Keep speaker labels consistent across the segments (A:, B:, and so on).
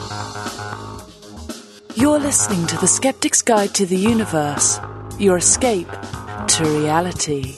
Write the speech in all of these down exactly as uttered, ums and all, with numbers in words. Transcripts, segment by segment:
A: You're listening to The Skeptic's Guide to the Universe, your escape to reality.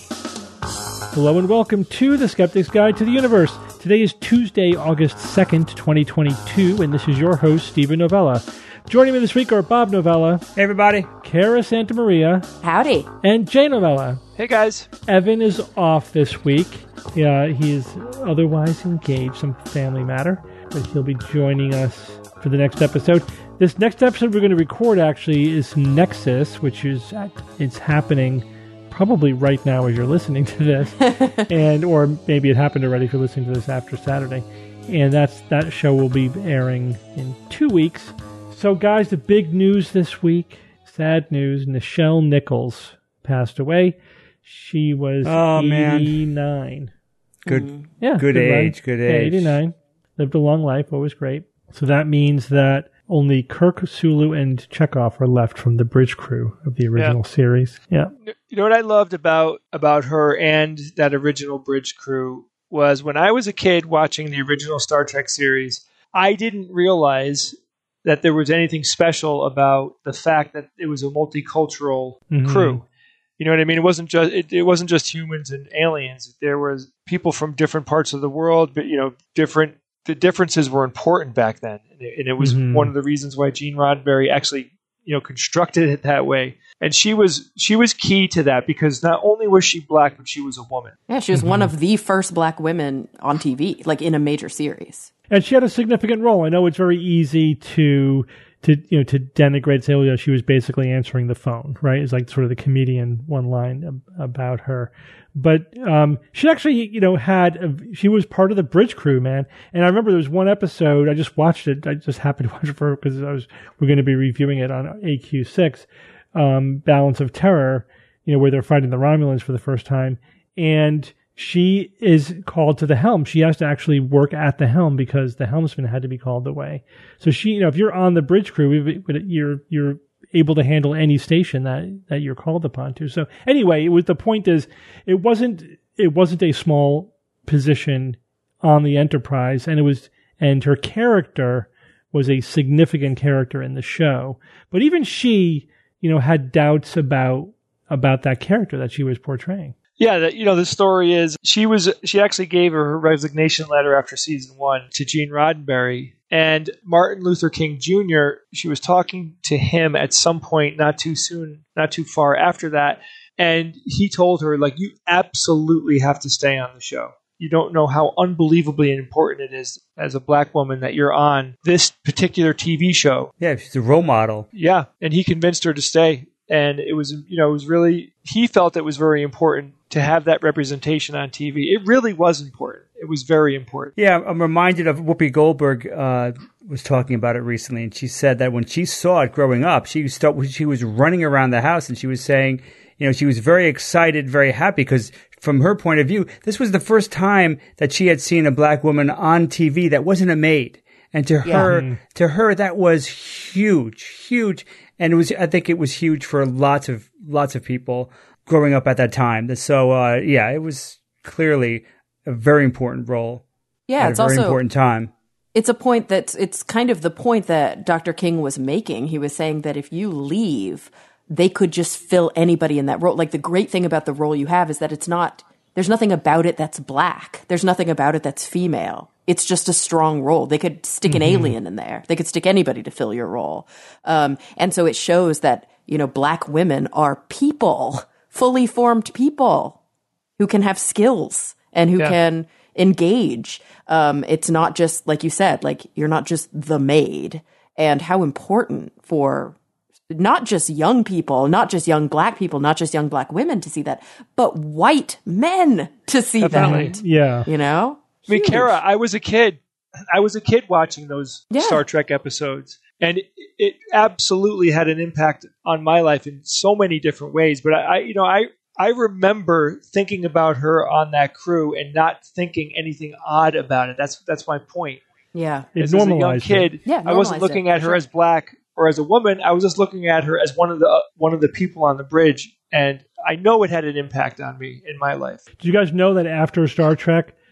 B: Hello and welcome to The Skeptic's Guide to the Universe. Today is Tuesday, August second, twenty twenty-two, and this is your host, Stephen Novella. Joining me this week are Bob Novella.
C: Hey, everybody.
B: Kara Santamaria.
D: Howdy.
B: And Jay Novella.
E: Hey, guys.
B: Evan is off this week. Yeah, he is otherwise engaged, some family matter, but he'll be joining us for the next episode. This next episode we're going to record, actually, is Nexus, which is it's happening probably right now as you're listening to this, and or maybe it happened already if you're listening to this after Saturday. And that's that show will be airing in two weeks. So, guys, the big news this week, sad news, Nichelle Nichols passed away. She was
C: oh,
B: eighty-nine.
C: Man. Good,
B: mm. yeah,
C: good, good age, run. good age.
B: Yeah, eighty-nine. Lived a long life, always great. So that means that only Kirk, Sulu, and Chekhov are left from the bridge crew of the original yeah. series. Yeah.
E: You know what I loved about about her and that original bridge crew was when I was a kid watching the original Star Trek series, I didn't realize that there was anything special about the fact that it was a multicultural mm-hmm. crew. You know what I mean? It wasn't just it, it wasn't just humans and aliens. There was people from different parts of the world, but you know, different. The differences were important back then, and it, and it was mm-hmm. one of the reasons why Gene Roddenberry actually, you know, constructed it that way. And she was she was key to that because not only was she black, but she was a woman.
D: Yeah, she was mm-hmm. one of the first black women on T V, like in a major series.
B: And she had a significant role. I know it's very easy to to you know to denigrate, say, oh, yeah, she was basically answering the phone, right? It's like sort of the comedian one line ab- about her. But um, she actually, you know, had a, she was part of the bridge crew, man. And I remember there was one episode. I just watched it. I just happened to watch it for because I was we're going to be reviewing it on A Q six, um, Balance of Terror. You know, where they're fighting the Romulans for the first time, and she is called to the helm. She has to actually work at the helm because the helmsman had to be called away. So she, you know, if you're on the bridge crew, you're you're able to handle any station that, that you're called upon to. So anyway, it was the point is it wasn't it wasn't a small position on the Enterprise, and it was and her character was a significant character in the show. But even she, you know, had doubts about about that character that she was portraying.
E: Yeah, that, you know, the story is she was she actually gave her resignation letter after season one to Gene Roddenberry. And Martin Luther King Junior, she was talking to him at some point, not too soon, not too far after that. And he told her, like, you absolutely have to stay on the show. You don't know how unbelievably important it is as a black woman that you're on this particular T V show.
C: Yeah, she's a role model.
E: Yeah. And he convinced her to stay. And it was, you know, it was really, he felt it was very important to have that representation on T V. It really was important. It was very important.
C: Yeah, I'm reminded of Whoopi Goldberg uh, was talking about it recently, and she said that when she saw it growing up, she start, she was running around the house, and she was saying, you know, she was very excited, very happy, because from her point of view, this was the first time that she had seen a black woman on T V that wasn't a maid. And to
D: yeah.
C: her, mm. to her, that was huge, huge. And it was, I think it was huge for lots of, lots of people growing up at that time. So, uh, yeah, it was clearly a very important role.
D: Yeah,
C: at
D: it's
C: a very
D: also
C: important time.
D: It's a point that's, it's kind of the point that Doctor King was making. He was saying that if you leave, they could just fill anybody in that role. Like, the great thing about the role you have is that it's not, there's nothing about it that's black. There's nothing about it that's female. It's just a strong role. They could stick an mm-hmm. alien in there. They could stick anybody to fill your role. Um, and so it shows that, you know, black women are people, fully formed people who can have skills and who yeah. can engage. Um, it's not just, like you said, like, you're not just the maid. And how important for not just young people, not just young black people, not just young black women to see that, but white men to see
E: Definitely.
D: that.
B: Yeah.
D: You know?
E: I mean, Kara, I was a kid. I was a kid watching those
D: yeah.
E: Star Trek episodes, and it, it absolutely had an impact on my life in so many different ways. But I, I, you know, I I remember thinking about her on that crew and not thinking anything odd about it. That's that's my point.
D: Yeah,
B: it
E: as, as a young kid,
D: it. Yeah,
E: I wasn't looking
D: it,
E: at her
D: sure.
E: as black or as a woman. I was just looking at her as one of the uh, one of the people on the bridge, and I know it had an impact on me in my life.
B: Did you guys know that after Star Trek,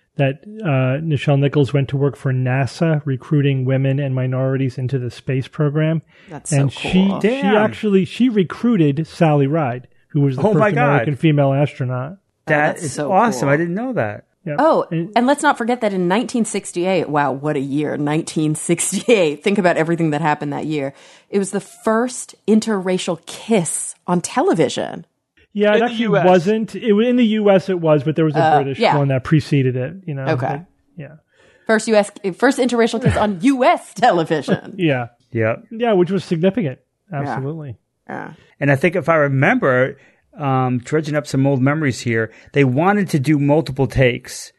B: that uh, Nichelle Nichols went to work for NASA, recruiting women and minorities into the space program.
D: That's
B: and
D: so cool.
B: she she
C: Damn.
B: actually she recruited Sally Ride, who was the
C: Oh, my
B: first
C: God.
B: American female astronaut.
C: That
D: that's
C: is
D: so
C: awesome.
D: cool.
C: I didn't know that.
B: Yeah.
D: Oh,
B: And-
D: and let's not forget that in nineteen sixty-eight, wow, what a year, nineteen sixty-eight. Think about everything that happened that year. It was the first interracial kiss on television.
B: Yeah, it
E: In the
B: actually
E: U S.
B: wasn't. It, in the U S it was, but there was a
D: Uh,
B: British
D: yeah.
B: one that preceded it. You know.
D: Okay.
B: but- yeah.
D: First U S, first interracial kiss on U S television.
B: Yeah.
C: Yeah.
B: Yeah, which was significant. Absolutely.
D: Yeah.
C: And I think if I remember, um, dredging up some old memories here, they wanted to do multiple takes,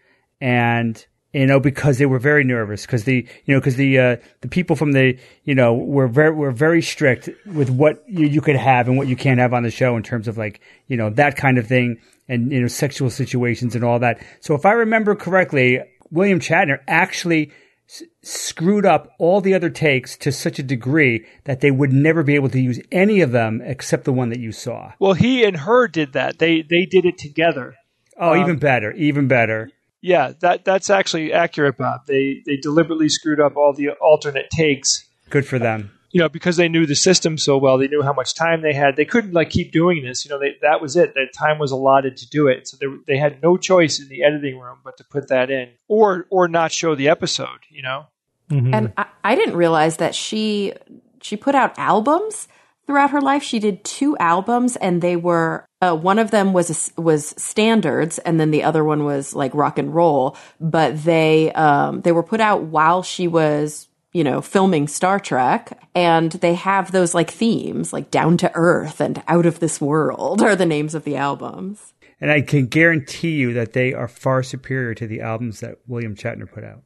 C: and you know because they were very nervous because the you know because the uh, the people from the you know were very were very strict with what you, you could have and what you can't have on the show in terms of like you know that kind of thing and you know sexual situations and all that. So if I remember correctly, William Shatner actually s- screwed up all the other takes to such a degree that they would never be able to use any of them except the one that you saw.
E: Well, he and her did that. They they did it together.
C: Oh,
E: Um,
C: even better, even better.
E: Yeah, that that's actually accurate, Bob. They they deliberately screwed up all the alternate takes.
C: Good for them.
E: You know, because they knew the system so well, they knew how much time they had. They couldn't like keep doing this. You know, they, that was it. That time was allotted to do it. So they they had no choice in the editing room but to put that in, or or not show the episode. You know.
B: Mhm.
D: And I, I didn't realize that she she put out albums throughout her life. She did two albums, and they were uh, one of them was was standards, and then the other one was like rock and roll. But they um, they were put out while she was you know filming Star Trek, and they have those like themes like Down to Earth and Out of This World are the names of the albums.
C: And I can guarantee you that they are far superior to the albums that William Shatner put out.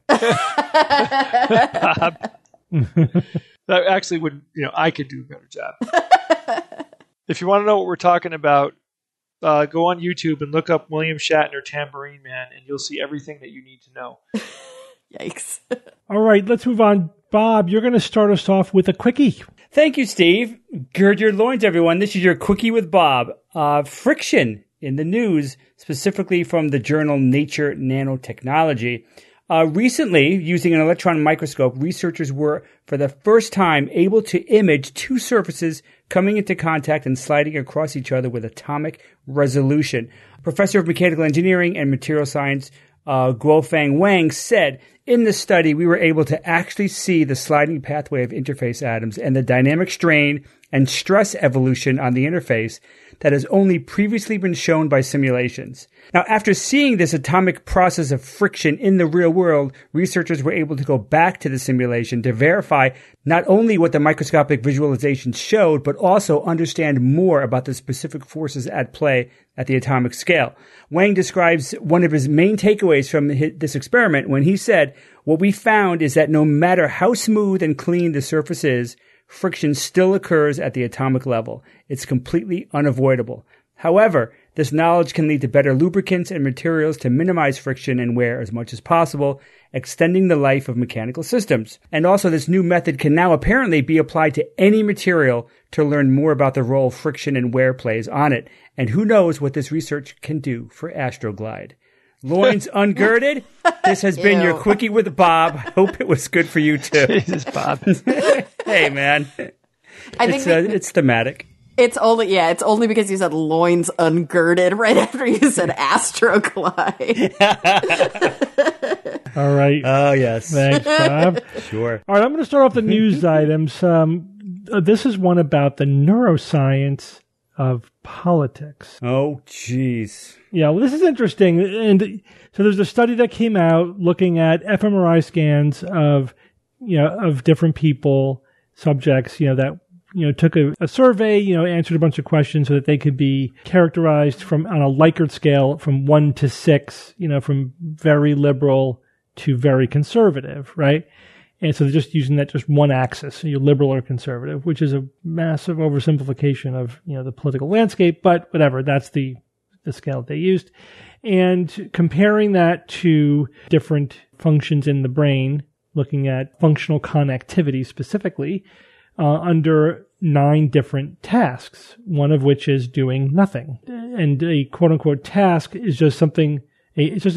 E: That actually would, you know, I could do a better job. If you want to know what we're talking about, uh, go on YouTube and look up William Shatner Tambourine Man, and you'll see everything that you need to know.
D: Yikes.
B: All right, let's move on. Bob, you're going to start us off with a quickie.
C: Thank you, Steve. Gird your loins, everyone. This is your Quickie with Bob. Uh, friction in the news, specifically from the journal Nature Nanotechnology. Uh, recently, using an electron microscope, researchers were, for the first time, able to image two surfaces coming into contact and sliding across each other with atomic resolution. Professor of Mechanical Engineering and Material Science uh, Guofeng Wang said, in the study, we were able to actually see the sliding pathway of interface atoms and the dynamic strain and stress evolution on the interface that has only previously been shown by simulations. Now, after seeing this atomic process of friction in the real world, researchers were able to go back to the simulation to verify not only what the microscopic visualizations showed, but also understand more about the specific forces at play at the atomic scale. Wang describes one of his main takeaways from this experiment when he said, "What we found is that no matter how smooth and clean the surface is, friction still occurs at the atomic level. It's completely unavoidable. However, this knowledge can lead to better lubricants and materials to minimize friction and wear as much as possible, extending the life of mechanical systems. And also, this new method can now apparently be applied to any material to learn more about the role friction and wear plays on it. And who knows what this research can do for Astroglide." Loins ungirded. This has been your
D: Ew.
C: Quickie with Bob. Hope it was good for you too.
E: Jesus, Bob.
C: Hey, man.
D: I think
C: It's, uh,
D: that-
C: it's thematic.
D: It's only yeah, it's only because you said loins ungirded right after you said Astroglide.
B: All right.
C: Oh, yes.
B: Thanks, Bob.
C: Sure.
B: All right, I'm going to start off the news items. Um, uh, this is one about the neuroscience of politics.
C: Oh, jeez.
B: Yeah, well, this is interesting. And so there's a study that came out looking at fMRI scans of, you know, of different people, subjects, you know, that, you know, took a, a survey, you know, answered a bunch of questions so that they could be characterized from on a Likert scale from one to six, you know, from very liberal to very conservative, right? And so they're just using that just one axis, so you're liberal or conservative, which is a massive oversimplification of, you know, the political landscape, but whatever, that's the, the scale that they used. And comparing that to different functions in the brain, looking at functional connectivity specifically, uh, under nine different tasks, one of which is doing nothing. And a quote unquote task is just something, a, it's just a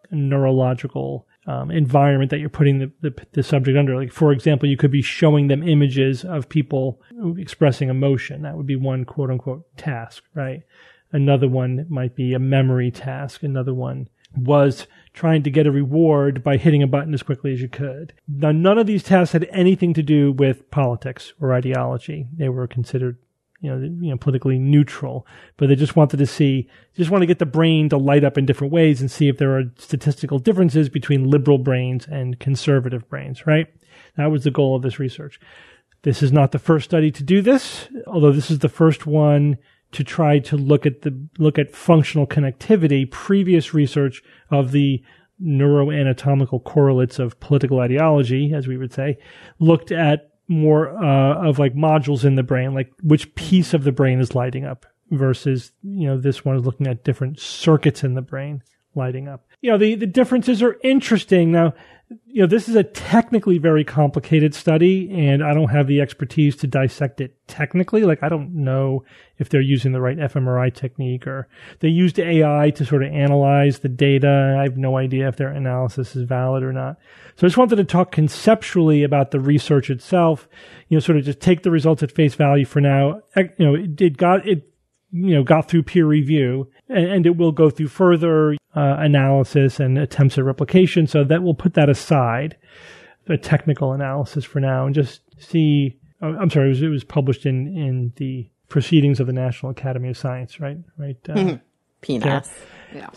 B: neurological um, environment that you're putting the, the, the subject under. Like, for example, you could be showing them images of people expressing emotion. That would be one quote unquote task, right? Another one might be a memory task. Another one was trying to get a reward by hitting a button as quickly as you could. Now, none of these tasks had anything to do with politics or ideology. They were considered, you know, you know, politically neutral, but they just wanted to see, just want to get the brain to light up in different ways and see if there are statistical differences between liberal brains and conservative brains, right? That was the goal of this research. This is not the first study to do this, although this is the first one to try to look at the look at functional connectivity. Previous research of the neuroanatomical correlates of political ideology, as we would say, looked at more uh, of like modules in the brain, like which piece of the brain is lighting up, versus, you know, this one is looking at different circuits in the brain lighting up. You know, the, the differences are interesting. Now, you know, this is a technically very complicated study, and I don't have the expertise to dissect it technically. Like, I don't know if they're using the right fMRI technique, or they used A I to sort of analyze the data. I have no idea if their analysis is valid or not. So I just wanted to talk conceptually about the research itself, you know, sort of just take the results at face value for now. You know, it, it got, it, you know, got through peer review, and, and it will go through further uh, analysis and attempts at replication. So that we'll put that aside, the technical analysis for now, and just see. Oh, I'm sorry, it was, it was published in, in the Proceedings of the National Academy of Science, right? Right. Uh,
D: P N A S. Yeah.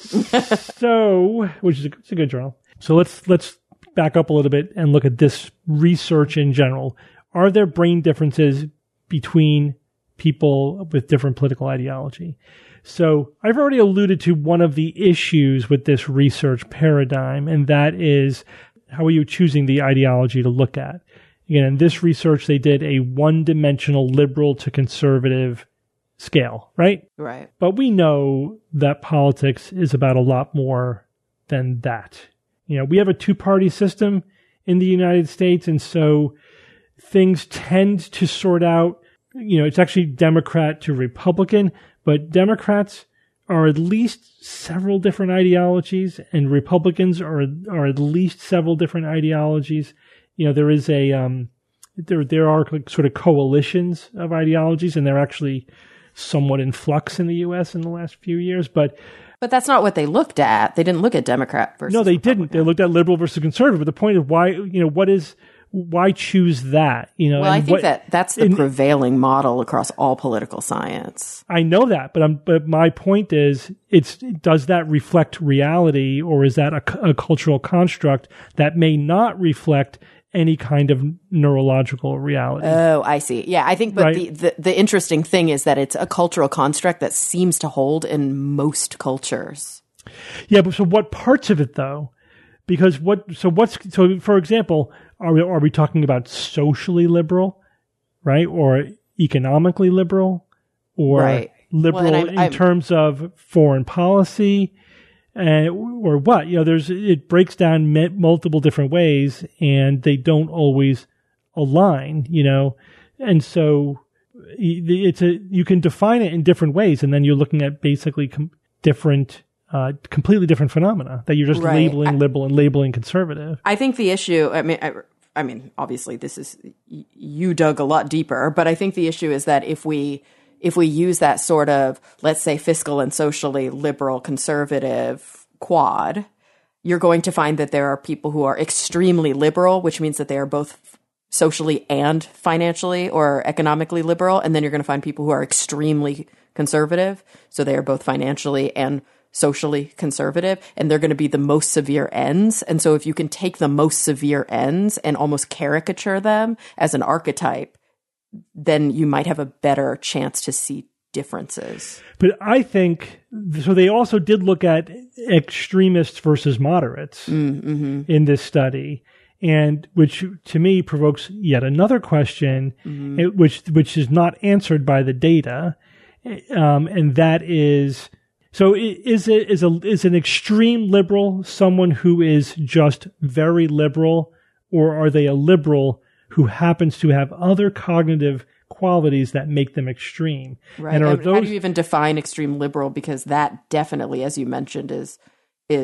B: So, which is a, it's a good journal. So let's let's back up a little bit and look at this research in general. Are there brain differences between people with different political ideology? So I've already alluded to one of the issues with this research paradigm, and that is, how are you choosing the ideology to look at? Again, in this research, they did a one-dimensional liberal to conservative scale, right?
D: Right.
B: But we know that politics is about a lot more than that. You know, we have a two-party system in the United States, and so things tend to sort out. You know, it's actually Democrat to Republican, but Democrats are at least several different ideologies, and Republicans are are at least several different ideologies. You know, there is a um, there there are sort of coalitions of ideologies, and they're actually somewhat in flux in the U S in the last few years. But
D: but that's not what they looked at. They didn't look at Democrat versus
B: no, they
D: Republican.
B: didn't. They looked at liberal versus conservative. But the point of why, you know, what is why choose that? You know,
D: well,
B: and
D: I think
B: what,
D: that that's the
B: and,
D: prevailing model across all political science.
B: I know that, but I'm, but my point is, it's does that reflect reality, or is that a, a cultural construct that may not reflect any kind of neurological reality?
D: Oh, I see. Yeah, I think, but
B: right?
D: the, the the interesting thing is that it's a cultural construct that seems to hold in most cultures.
B: Yeah, but so what parts of it though? Because what? So what's so? For example, are we are we talking about socially liberal, right, or economically liberal, or
D: right.
B: liberal
D: well, I'm,
B: in
D: I'm,
B: terms of foreign policy, and or what? You know, there's it breaks down multiple different ways, and they don't always align. You know, and so it's a you can define it in different ways, and then you're looking at basically com- different. Uh, completely different phenomena that you're just
D: right.
B: labeling
D: I,
B: liberal and labeling conservative.
D: I think the issue, I mean, I, I mean, obviously this is, you dug a lot deeper, but I think the issue is that if we, if we use that sort of, let's say, fiscal and socially liberal conservative quad, you're going to find that there are people who are extremely liberal, which means that they are both socially and financially or economically liberal. And then you're going to find people who are extremely conservative. So they are both financially and socially conservative, and they're going to be the most severe ends. And so if you can take the most severe ends and almost caricature them as an archetype, then you might have a better chance to see differences.
B: But I think, so they also did look at extremists versus moderates
D: mm-hmm.
B: in this study, and which to me provokes yet another question, mm-hmm. it, which which is not answered by the data, um, and that is, so is it is a is an extreme liberal someone who is just very liberal, or are they a liberal who happens to have other cognitive qualities that make them extreme?
D: Right.
B: And are
D: and
B: those,
D: how do you even define extreme liberal? Because that definitely, as you mentioned, is is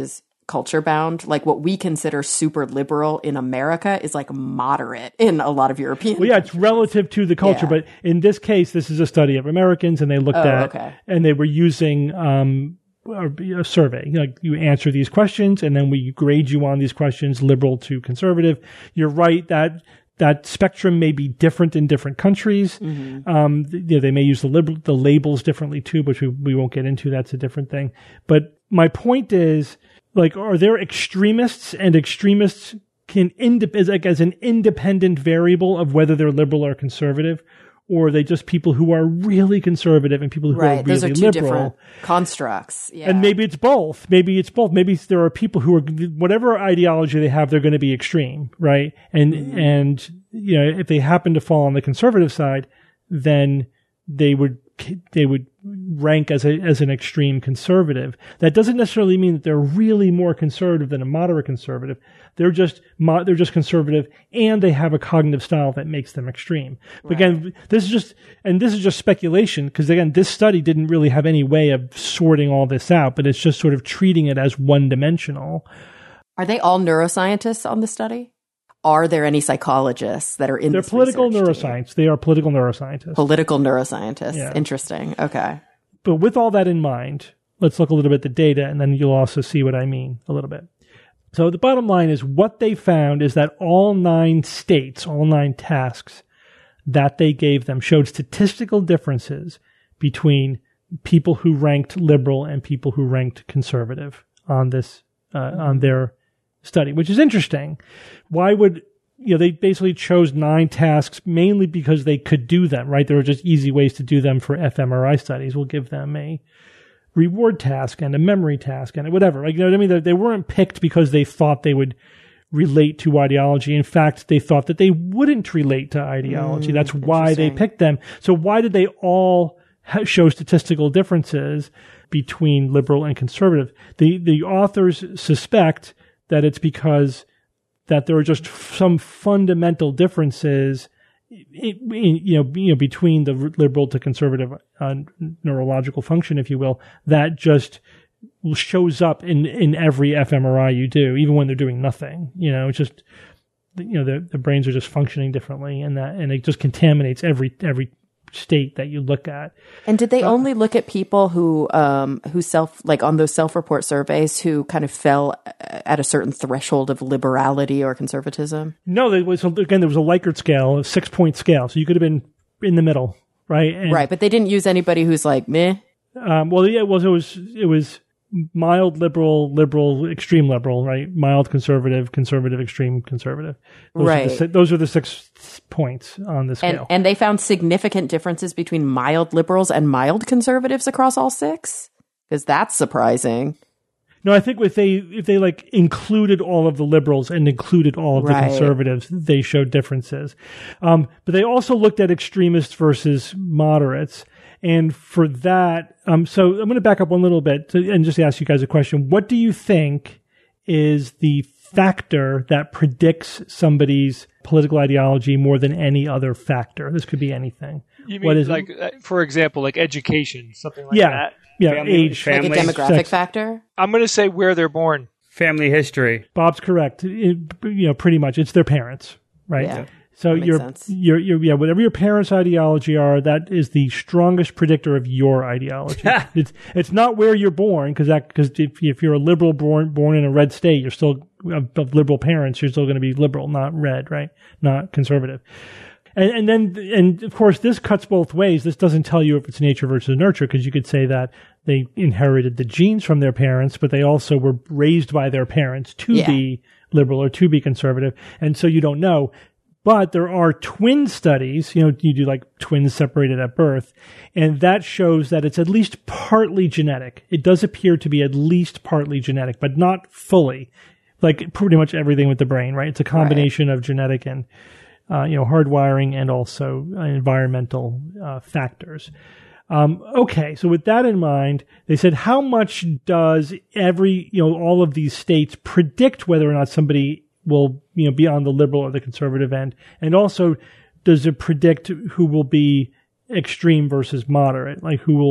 D: culture bound. Like what we consider super liberal in America is like moderate in a lot of European
B: Well, yeah, it's
D: countries.
B: relative to the culture,
D: Yeah.
B: but in this case, this is a study of Americans, and they looked
D: Oh,
B: at,
D: okay.
B: and they were using um, a, a survey. Like you answer these questions, and then we grade you on these questions, liberal to conservative. You're right that that spectrum may be different in different countries.
D: Mm-hmm.
B: Um, th- you know, they may use the liberal, the labels differently too, which we, we won't get into. That's a different thing. But my point is, like, are there extremists, and extremists can inde- as, like, as an independent variable of whether they're liberal or conservative, or are they just people who are really conservative and people who
D: Right.
B: are
D: Those
B: really
D: are two
B: liberal?
D: different constructs. Yeah.
B: And maybe it's both. Maybe it's both. Maybe there are people who are, whatever ideology they have, they're going to be extreme, right? And,
D: Mm-hmm.
B: and, you know, if they happen to fall on the conservative side, then they would, they would rank as a, as an extreme conservative. That doesn't necessarily mean that they're really more conservative than a moderate conservative. They're just, mo- they're just conservative, and they have a cognitive style that makes them extreme. But again, this is just, and this is just speculation, because again, this study didn't really have any way of sorting all this out, but it's just sort of treating it as one dimensional.
D: Are they all neuroscientists on the study? Are there any psychologists that are in
B: They're
D: this
B: political
D: research team?
B: neuroscience. They are political neuroscientists.
D: Political neuroscientists.
B: Yeah.
D: Interesting. Okay.
B: But with all that in mind, let's look a little bit at the data, and then you'll also see what I mean a little bit. So the bottom line is what they found is that all nine states, all nine tasks that they gave them showed statistical differences between people who ranked liberal and people who ranked conservative on this, uh, on their study, which is interesting. Why would, you know, they basically chose nine tasks mainly because they could do them, right? There were just easy ways to do them for fMRI studies. We'll give them a reward task and a memory task and whatever. Like, you know what I mean? They, they weren't picked because they thought they would relate to ideology. In fact, they thought that they wouldn't relate to ideology.
D: Mm,
B: That's why they
D: interesting.
B: picked them. So why did they all ha- show statistical differences between liberal and conservative? The, the authors suspect that it's because that there are just some fundamental differences in, in, you know, you know, between the liberal to conservative uh, neurological function, if you will, that just shows up in, in every fMRI you do, even when they're doing nothing. You know, it's just, you know, the, the brains are just functioning differently, and that, and it just contaminates every, every state that you look at.
D: And did they only look at people who, um, who self, like on those self-report surveys, who kind of fell at a certain threshold of liberality or conservatism?
B: No, there was, again, there was a Likert scale, a six point scale. So you could have been in the middle, right? And,
D: Right, but they didn't use anybody who's like meh.
B: Um, well, yeah, it was, it was, it was mild liberal, liberal, extreme liberal, right? Mild conservative, conservative, extreme conservative. Those
D: Right.
B: Are the, si- those are the six points on the
D: And
B: scale.
D: and they found significant differences between mild liberals and mild conservatives across all six? Because that's surprising.
B: No, I think if they if they like included all of the liberals and included all of the
D: Right.
B: conservatives, they showed differences. Um, but they also looked at extremists versus moderates. And for that, um, so I'm going to back up one little bit to, and just ask you guys a question. What do you think is the factor that predicts somebody's political ideology more than any other factor? This could be anything.
E: You
B: What
E: mean
B: is it?
E: like, uh, for example, like education, something like
B: Yeah.
E: that?
B: Yeah,
C: Family-
B: age.
C: family-
D: Like a demographic
B: sex.
D: factor?
E: I'm going to say where they're born.
C: Family history.
B: Bob's correct. It- you know, pretty much, it's their parents, right?
D: Yeah.
B: So
D: That makes
B: your,
D: sense.
B: your, your, yeah, whatever your parents' ideology are, that is the strongest predictor of your ideology. it's, it's not where you're born, because that, because if, if you're a liberal born, born in a red state, you're still of, of liberal parents, you're still going to be liberal, not red, right? Not conservative. And, and then, and of course, this cuts both ways. This doesn't tell you if it's nature versus nurture, because you could say that they inherited the genes from their parents, but they also were raised by their parents to
D: Yeah.
B: be liberal or to be conservative. And so you don't know. But there are twin studies, you know, you do like twins separated at birth, and that shows that it's at least partly genetic. It does appear to be at least partly genetic, but not fully. Like pretty much everything with the brain, right? It's a combination of genetic and, uh, you know, hardwiring and also uh, environmental uh, factors. Um, okay, so with that in mind, they said, how much does every, you know, all of these states predict whether or not somebody will, you know, be on the liberal or the conservative end? And also, does it predict who will be extreme versus moderate? Like who will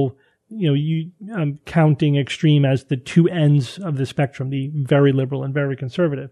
B: you know, you um, counting extreme as the two ends of the spectrum, the very liberal and very conservative.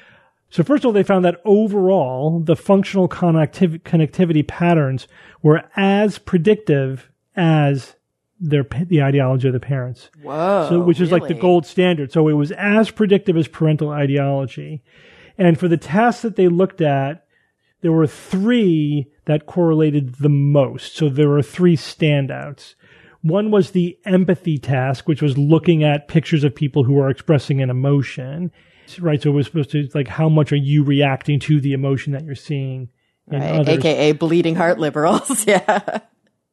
B: So first of all, they found that overall, the functional connectiv- connectivity patterns were as predictive as their the ideology of the parents.
D: Whoa,
B: so, which is
D: really?
B: like the gold standard. So it was as predictive as parental ideology. And for the tasks that they looked at, there were three that correlated the most. So there were three standouts. One was the empathy task, which was looking at pictures of people who are expressing an emotion. Right, so it was supposed to, like, how much are you reacting to the emotion that you're seeing in
D: right.
B: others?
D: A K A bleeding heart liberals, yeah.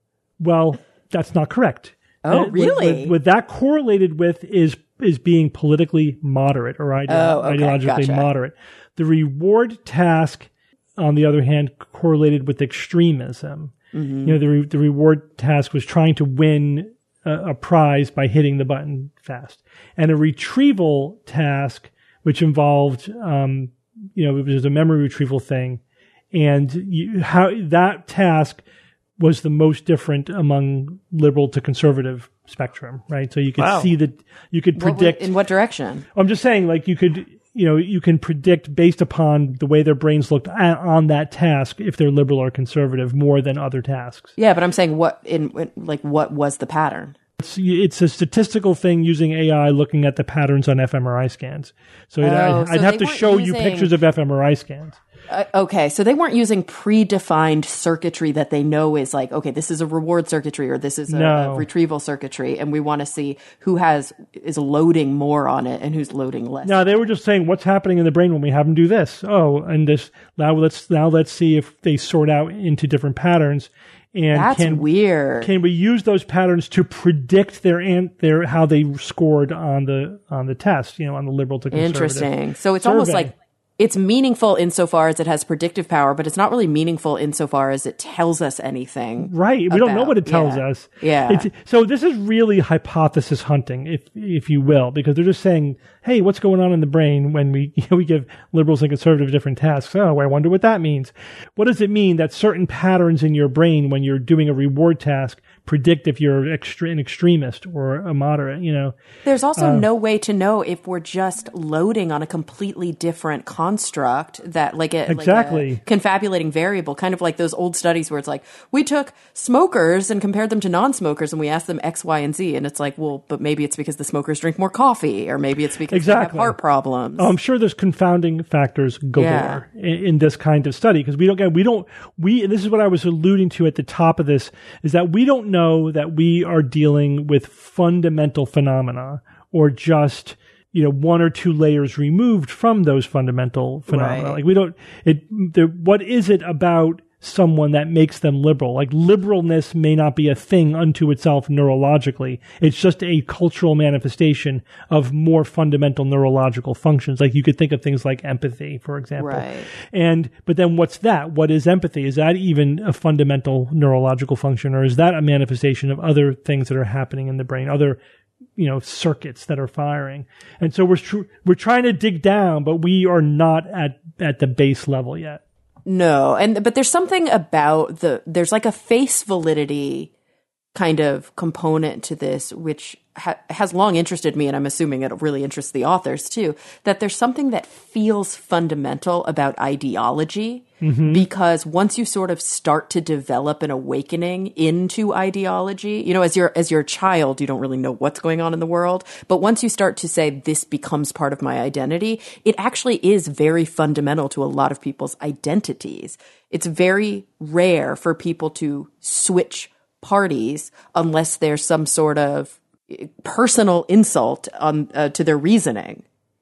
B: Well, that's not correct.
D: Oh,
B: Uh,
D: really?
B: What, what that correlated with is is being politically moderate or ide-
D: Oh, okay,
B: ideologically
D: gotcha.
B: moderate. The reward task, on the other hand, correlated with extremism.
D: Mm-hmm.
B: You know, the re- the reward task was trying to win a, a prize by hitting the button fast, and a retrieval task, which involved, um, you know, it was a memory retrieval thing, and you, how that task was the most different among liberal to conservative spectrum, right? So you could
E: Wow.
B: see that you could
D: What-
B: predict.
D: in what direction?
B: I'm just saying, like, you could, you know, you can predict based upon the way their brains looked at, on that task if they're liberal or conservative more than other tasks.
D: Yeah, but I'm saying what in in- like what was the pattern?
B: It's, it's a statistical thing using A I looking at the patterns on fMRI scans. So I'd,
D: Oh,
B: I'd
D: so
B: have
D: they
B: to
D: weren't
B: show you
D: using-
B: pictures of fMRI scans.
D: Uh, okay, so they weren't using predefined circuitry that they know is like, okay, this is a reward circuitry or this is a,
B: No.
D: a retrieval circuitry, and we want to see who has is loading more on it and who's loading less.
B: No, they were just saying what's happening in the brain when we have them do this. Oh, and this now let's now let's see if they sort out into different patterns. And
D: That's
B: can,
D: weird.
B: Can we use those patterns to predict their an- their how they scored on the on the test? You know, on the liberal to conservative.
D: Interesting. So it's almost
B: survey.
D: like it's meaningful insofar as it has predictive power, but it's not really meaningful insofar as it tells us anything.
B: Right. We don't know
D: about-
B: what it tells
D: yeah.
B: us.
D: Yeah.
B: It's, so this is really hypothesis hunting, if if you will, because they're just saying, hey, what's going on in the brain when we you know, we give liberals and conservatives different tasks? Oh, I wonder what that means. What does it mean that certain patterns in your brain when you're doing a reward task predict if you're extre- an extremist or a moderate, you know?
D: There's also
B: Uh,
D: no way to know if we're just loading on a completely different construct that like a,
B: Exactly.
D: like a confabulating variable, kind of like those old studies where it's like, we took smokers and compared them to non-smokers and we asked them X, Y, and Z. And it's like, well, but maybe it's because the smokers drink more coffee or maybe it's because
B: Exactly.
D: they have heart problems.
B: Oh, I'm sure there's confounding factors galore in, in this kind of study because we don't get, we don't, we, and this is what I was alluding to at the top of this, is that we don't know that we are dealing with fundamental phenomena or just, you know, one or two layers removed from those fundamental phenomena.
D: Right.
B: Like we don't, it, there, what is it about someone that makes them liberal? Like liberalness may not be a thing unto itself neurologically. It's just a cultural manifestation of more fundamental neurological functions. Like you could think of things like empathy, for example.
D: Right.
B: And, but then what's that? What is empathy? Is that even a fundamental neurological function, or is that a manifestation of other things that are happening in the brain, other, you know, circuits that are firing? And so we're, tr- we're trying to dig down, but we are not at, at the base level yet.
D: No, and but there's something about the there's like a face validity kind of component to this, which ha- has long interested me, and I'm assuming it really interests the authors too. That there's something that feels fundamental about ideology,
B: Mm-hmm.
D: because once you sort of start to develop an awakening into ideology, you know, as you're as you're a child, you don't really know what's going on in the world, but once you start to say this becomes part of my identity, it actually is very fundamental to a lot of people's identities. It's very rare for people to switch parties unless there's some sort of personal insult on uh, to their reasoning,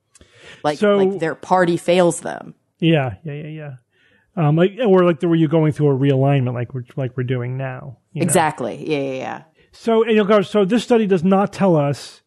D: like
B: So-
D: like their party fails them.
B: Yeah, yeah, yeah, yeah. Um, like, or like the where you're going through a realignment, like we're like we're doing now. you know?
D: Exactly. Yeah, yeah, yeah.
B: So, and you'll go, so this study does not tell us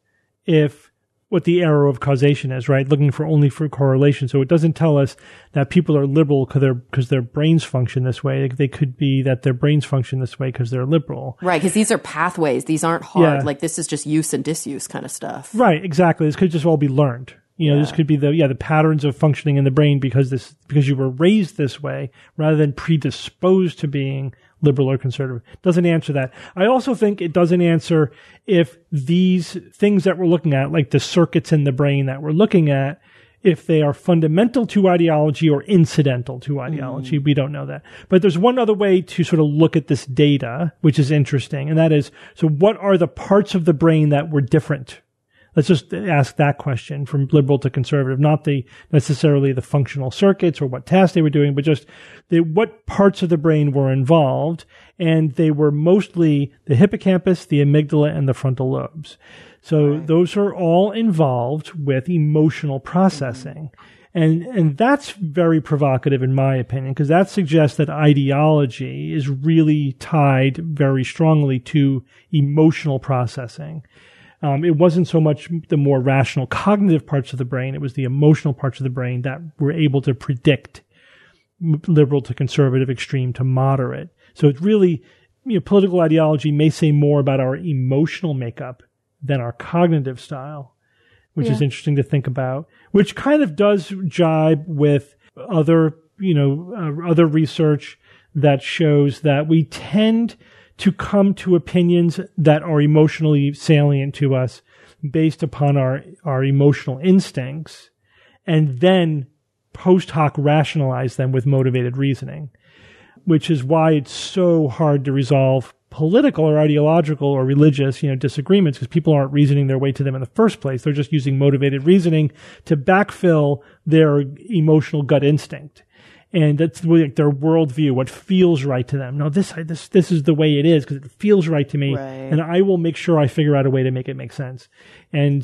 B: if what the error of causation is, right? Looking for only for correlation. So it doesn't tell us that people are liberal because their because their brains function this way. They could be that their brains function this way because they're liberal.
D: Right, because these are pathways. These aren't hard.
B: Yeah.
D: Like this is just use and disuse kind of stuff.
B: Right, exactly. This could just all be learned. You know,
D: Yeah.
B: this could be the yeah the patterns of functioning in the brain because this because you were raised this way rather than predisposed to being liberal or conservative. Doesn't answer that. I also think it doesn't answer if these things that we're looking at, like the circuits in the brain that we're looking at, if they are fundamental to ideology or incidental to ideology. Mm. We don't know that. But there's one other way to sort of look at this data, which is interesting, and that is, so what are the parts of the brain that were different? Let's just ask that question from liberal to conservative, not the necessarily the functional circuits or what tasks they were doing, but just the, what parts of the brain were involved. And they were mostly the hippocampus, the amygdala, and the frontal lobes. So right. those are all involved with emotional processing. Mm-hmm. And, and that's very provocative in my opinion, because that suggests that ideology is really tied very strongly to emotional processing. Um, it wasn't so much the more rational cognitive parts of the brain. It was the emotional parts of the brain that were able to predict liberal to conservative, extreme to moderate. So it's really, you know, political ideology may say more about our emotional makeup than our cognitive style, which yeah. is interesting to think about, which kind of does jibe with other, you know, uh, other research that shows that we tend to come to opinions that are emotionally salient to us based upon our, our emotional instincts, and then post hoc rationalize them with motivated reasoning, which is why it's so hard to resolve political or ideological or religious, you know, disagreements, because people aren't reasoning their way to them in the first place. They're just using motivated reasoning to backfill their emotional gut instinct. And that's really like their worldview, what feels right to them. No, this this this is the way it is because it feels right to me,
D: right.
B: and I will make sure I figure out a way to make it make sense. And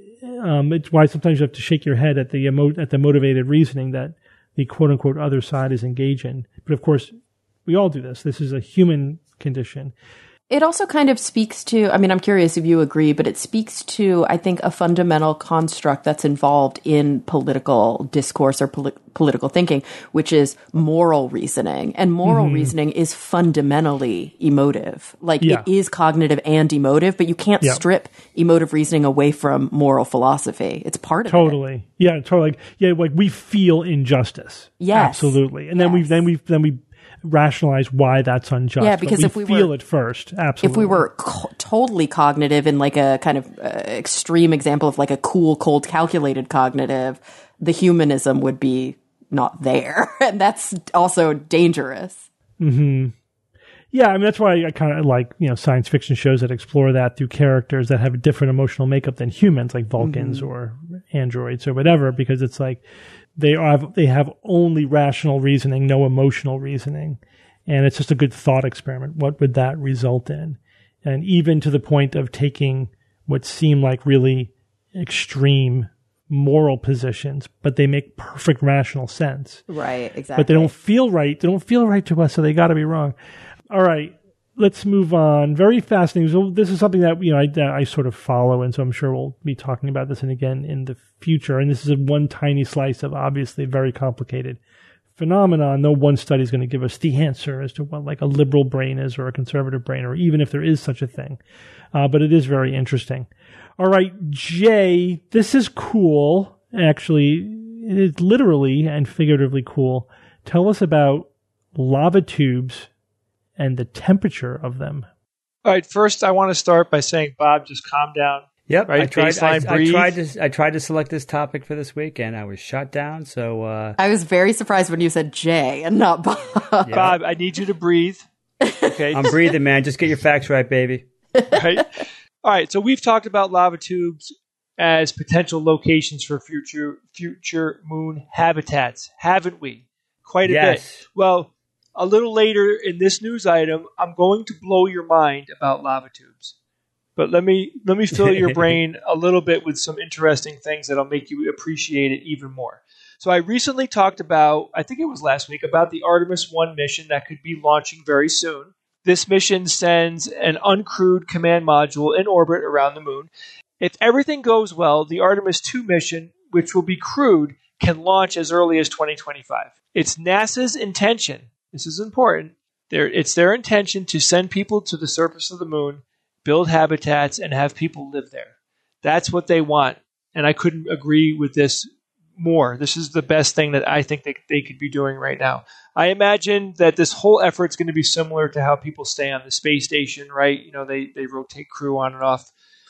B: um, it's why sometimes you have to shake your head at the emo- at the motivated reasoning that the quote unquote other side is engaged in. But of course, we all do this. This is a human condition.
D: It also kind of speaks to, I mean, I'm curious if you agree, but it speaks to, I think, a fundamental construct that's involved in political discourse or poli- political thinking, which is moral reasoning. And moral mm-hmm. reasoning is fundamentally emotive. Like,
B: yeah.
D: it is cognitive and emotive, but you can't
B: yeah.
D: strip emotive reasoning away from moral philosophy. It's part of
B: totally.
D: it.
B: Yeah, totally. Yeah, like we feel injustice.
D: Yes.
B: Absolutely. And
D: yes.
B: then we then we then we rationalize why that's unjust.
D: Yeah, because
B: we
D: if we
B: feel
D: were,
B: it first, absolutely.
D: If we were co- totally cognitive in like a kind of uh, extreme example of like a cool, cold, calculated cognitive, the humanism would be not there, and that's also dangerous.
B: Hmm. Yeah, I mean that's why I kind of like, you know, science fiction shows that explore that through characters that have a different emotional makeup than humans, like Vulcans mm-hmm. or androids or whatever, because it's like they have they have only rational reasoning, no emotional reasoning, and it's just a good thought experiment. What would that result in? And even to the point of taking what seem like really extreme moral positions, but they make perfect rational sense.
D: Right, exactly.
B: But they don't feel right. They don't feel right to us, so they got to be wrong. All right, let's move on. Very fascinating. So this is something that, you know, I, I sort of follow, and so I'm sure we'll be talking about this and again in the future. And this is one tiny slice of obviously very complicated phenomenon. No one study is going to give us the answer as to what like a liberal brain is or a conservative brain, or even if there is such a thing. Uh, but it is very interesting. All right, Jay, this is cool. Actually, it is literally and figuratively cool. Tell us about lava tubes and the temperature of them.
E: All right, first I want to start by saying, Bob, just calm down.
C: Yep,
E: right?
C: I tried. I, I tried to. I tried to select this topic for this week, and I was shut down. So uh,
D: I was very surprised when you said Jay and not Bob.
E: Yeah. Bob, I need you to breathe. Okay,
C: I'm breathing, man. Just get your facts right, baby.
E: Right. All right. So we've talked about lava tubes as potential locations for future future moon habitats, haven't we? Quite a
C: yes.
E: bit. Well, a little later in this news item, I'm going to blow your mind about lava tubes. But let me let me fill your brain a little bit with some interesting things that'll make you appreciate it even more. So I recently talked about, I think it was last week, about the Artemis one mission that could be launching very soon. This mission sends an uncrewed command module in orbit around the moon. If everything goes well, the Artemis two mission, which will be crewed, can launch as early as twenty twenty-five. It's NASA's intention, this is important, They're, it's their intention to send people to the surface of the moon, build habitats, and have people live there. That's what they want. and I couldn't agree with this more. This is the best thing that I think they, they could be doing right now. I imagine that this whole effort is going to be similar to how people stay on the space station, right? You know, they, they rotate crew on and off.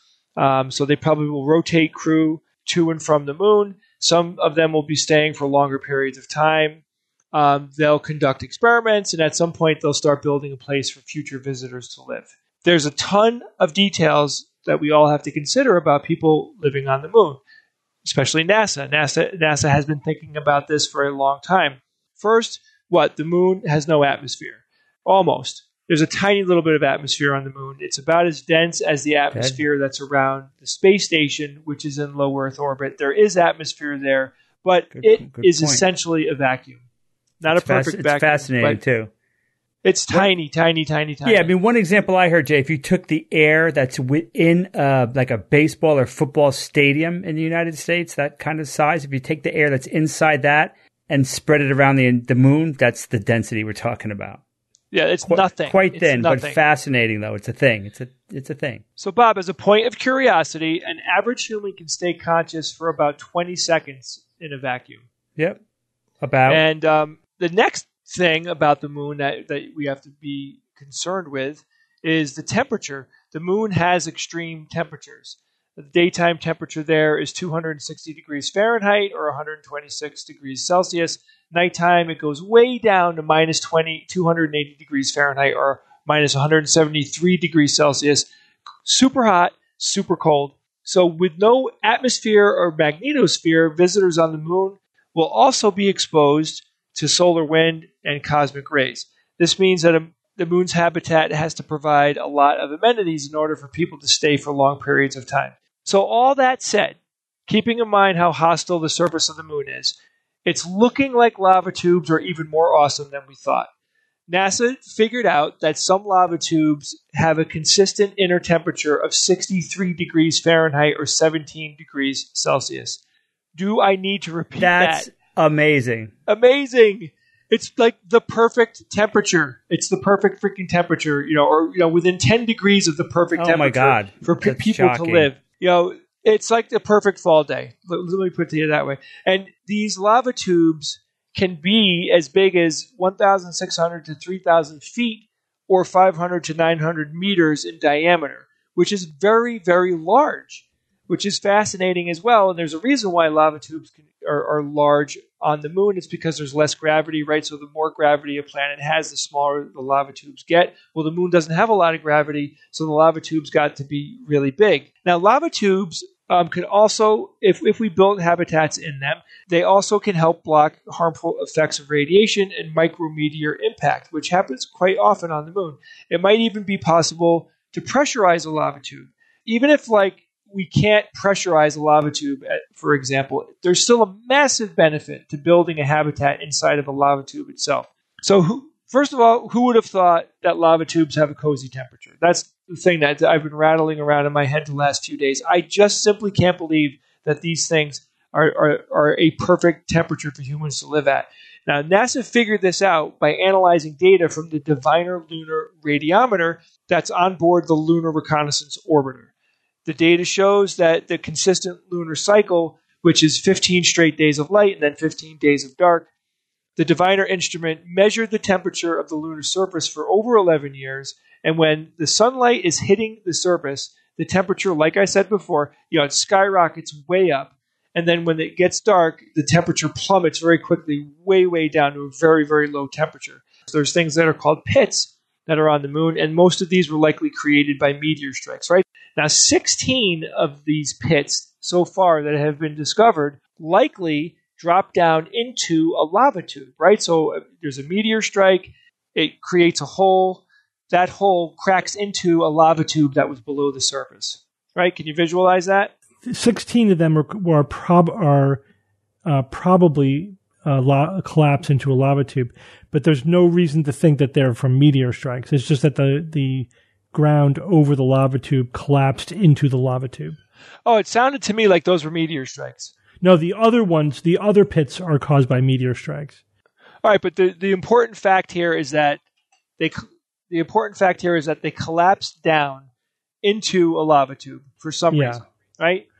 E: Um, so they probably will rotate crew to and from the moon. Some of them will be staying for longer periods of time. Um, they'll conduct experiments, and at some point they'll start building a place for future visitors to live. There's a ton of details that we all have to consider about people living on the moon, especially NASA. NASA, NASA has been thinking about this for a long time. First, what? The moon has no atmosphere. Almost. There's a tiny little bit of atmosphere on the moon. It's about as dense as the atmosphere that's around the space station, which is in low Earth orbit. There is atmosphere there, but
C: good,
E: it
C: good
E: is
C: point.
E: essentially a vacuum. Not
C: it's
E: a perfect
C: fasc-
E: vacuum.
C: It's fascinating, too.
E: It's tiny, tiny, tiny, tiny.
C: Yeah, I mean, one example I heard, Jay, if you took the air that's within uh, like a baseball or football stadium in the United States, that kind of size, if you take the air that's inside that and spread it around the the moon, that's the density we're talking about.
E: Yeah, it's
C: Qu-
E: nothing.
C: Quite thin,
E: it's
C: but
E: nothing.
C: fascinating, though. It's a thing. It's a it's a thing.
E: So, Bob, as a point of curiosity, an average human can stay conscious for about twenty seconds in a vacuum.
C: Yep. About.
E: And um, the next thing about the moon that, that we have to be concerned with is the temperature. The moon has extreme temperatures. The daytime temperature there is two hundred sixty degrees Fahrenheit or one hundred twenty-six degrees Celsius. Nighttime, it goes way down to minus twenty, two hundred eighty degrees Fahrenheit or minus one hundred seventy-three degrees Celsius. Super hot, super cold. So with no atmosphere or magnetosphere, visitors on the moon will also be exposed to solar wind and cosmic rays. This means that a, the moon's habitat has to provide a lot of amenities in order for people to stay for long periods of time. So all that said, keeping in mind how hostile the surface of the moon is, it's looking like lava tubes are even more awesome than we thought. NASA figured out that some lava tubes have a consistent inner temperature of sixty-three degrees Fahrenheit or seventeen degrees Celsius. Do I need to repeat
C: That's
E: that?
C: amazing.
E: Amazing. It's like the perfect temperature. It's the perfect freaking temperature, you know, or you know, within ten degrees of the perfect
C: Oh
E: temperature
C: my God.
E: for pe-
C: That's
E: people
C: shocking.
E: to live. You know, it's like the perfect fall day. Let, let me put it that way. And these lava tubes can be as big as one thousand six hundred to three thousand feet or five hundred to nine hundred meters in diameter, which is very, very large, which is fascinating as well. And there's a reason why lava tubes can, are, are large on the moon. It's because there's less gravity, right? So the more gravity a planet has, the smaller the lava tubes get. Well, the moon doesn't have a lot of gravity, so the lava tubes got to be really big. Now, lava tubes um, can also, if, if we build habitats in them, they also can help block harmful effects of radiation and micrometeor impact, which happens quite often on the moon. It might even be possible to pressurize a lava tube. Even if, like, we can't pressurize a lava tube, for example, there's still a massive benefit to building a habitat inside of a lava tube itself. So, who, first of all, who would have thought that lava tubes have a cozy temperature? That's the thing that I've been rattling around in my head the last few days. I just simply can't believe that these things are, are, are a perfect temperature for humans to live at. Now, NASA figured this out by analyzing data from the Diviner Lunar Radiometer that's on board the Lunar Reconnaissance Orbiter. The data shows that the consistent lunar cycle, which is fifteen straight days of light and then fifteen days of dark, the Diviner instrument measured the temperature of the lunar surface for over eleven years, and when the sunlight is hitting the surface, the temperature, like I said before, you know, it skyrockets way up, and then when it gets dark, the temperature plummets very quickly, way, way down to a very, very low temperature. So there's things that are called pits that are on the moon, and most of these were likely created by meteor strikes, right? Now, sixteen of these pits so far that have been discovered likely drop down into a lava tube, right? So uh, there's a meteor strike, it creates a hole, that hole cracks into a lava tube that was below the surface, right? Can you visualize that?
B: sixteen of them are, are, prob- are uh, probably uh, la- collapse into a lava tube, but there's no reason to think that they're from meteor strikes. It's just that the the ground over the lava tube collapsed into the lava tube.
E: Oh, it sounded to me like those were meteor strikes.
B: No, the other ones, the other pits are caused by meteor strikes.
E: All right, but the, the important fact here is that they the important fact here is that they collapsed down into a lava tube for some
B: Yeah.
E: reason, right?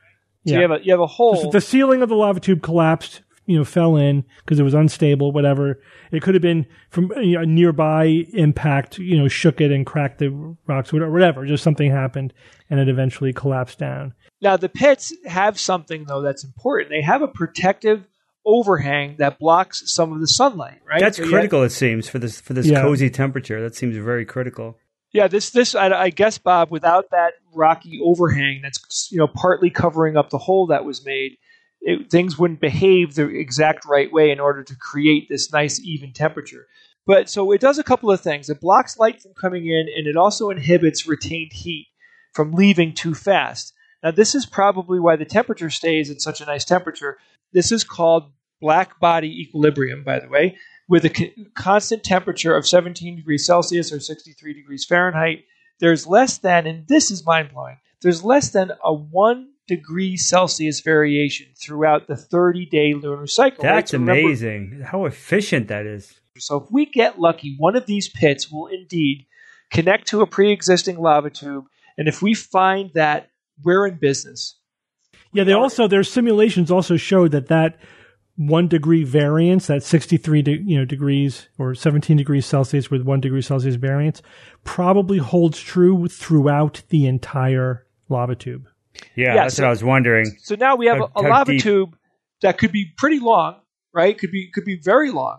E: So
B: Yeah.
E: you have a you have a hole.
B: So the ceiling of the lava tube collapsed, you know, fell in because it was unstable, whatever. It could have been from you know, a nearby impact, you know, shook it and cracked the rocks, whatever, whatever. Just something happened and it eventually collapsed down.
E: Now, the pits have something, though, that's important. They have a protective overhang that blocks some of the sunlight, right?
C: That's
E: so
C: critical, have, it seems, for this for this
B: Yeah.
C: cozy temperature. That seems very critical.
E: Yeah, this, this I, I guess, Bob, without that rocky overhang that's, you know, partly covering up the hole that was made, it, things wouldn't behave the exact right way in order to create this nice, even temperature. But so it does a couple of things. It blocks light from coming in, and it also inhibits retained heat from leaving too fast. Now, this is probably why the temperature stays at such a nice temperature. This is called black body equilibrium, by the way, with a co- constant temperature of seventeen degrees Celsius or sixty-three degrees Fahrenheit. There's less than, and this is mind-blowing, there's less than a one degree Celsius variation throughout the thirty-day lunar cycle.
C: That's
E: right? So remember,
C: amazing. How efficient that is.
E: so if we get lucky, one of these pits will indeed connect to a pre-existing lava tube, and if we find that, we're in business.
B: Yeah, they also their simulations also showed that that one degree variance, that sixty-three de, you know degrees or seventeen degrees Celsius with one degree Celsius variance, probably holds true throughout the entire lava tube.
C: Yeah,
E: Yeah,
C: that's
E: so-
C: what I was wondering.
E: So now we have
C: How-
E: a, a
C: how
E: lava
C: deep?
E: tube that could be pretty long, right? Could be could be very long,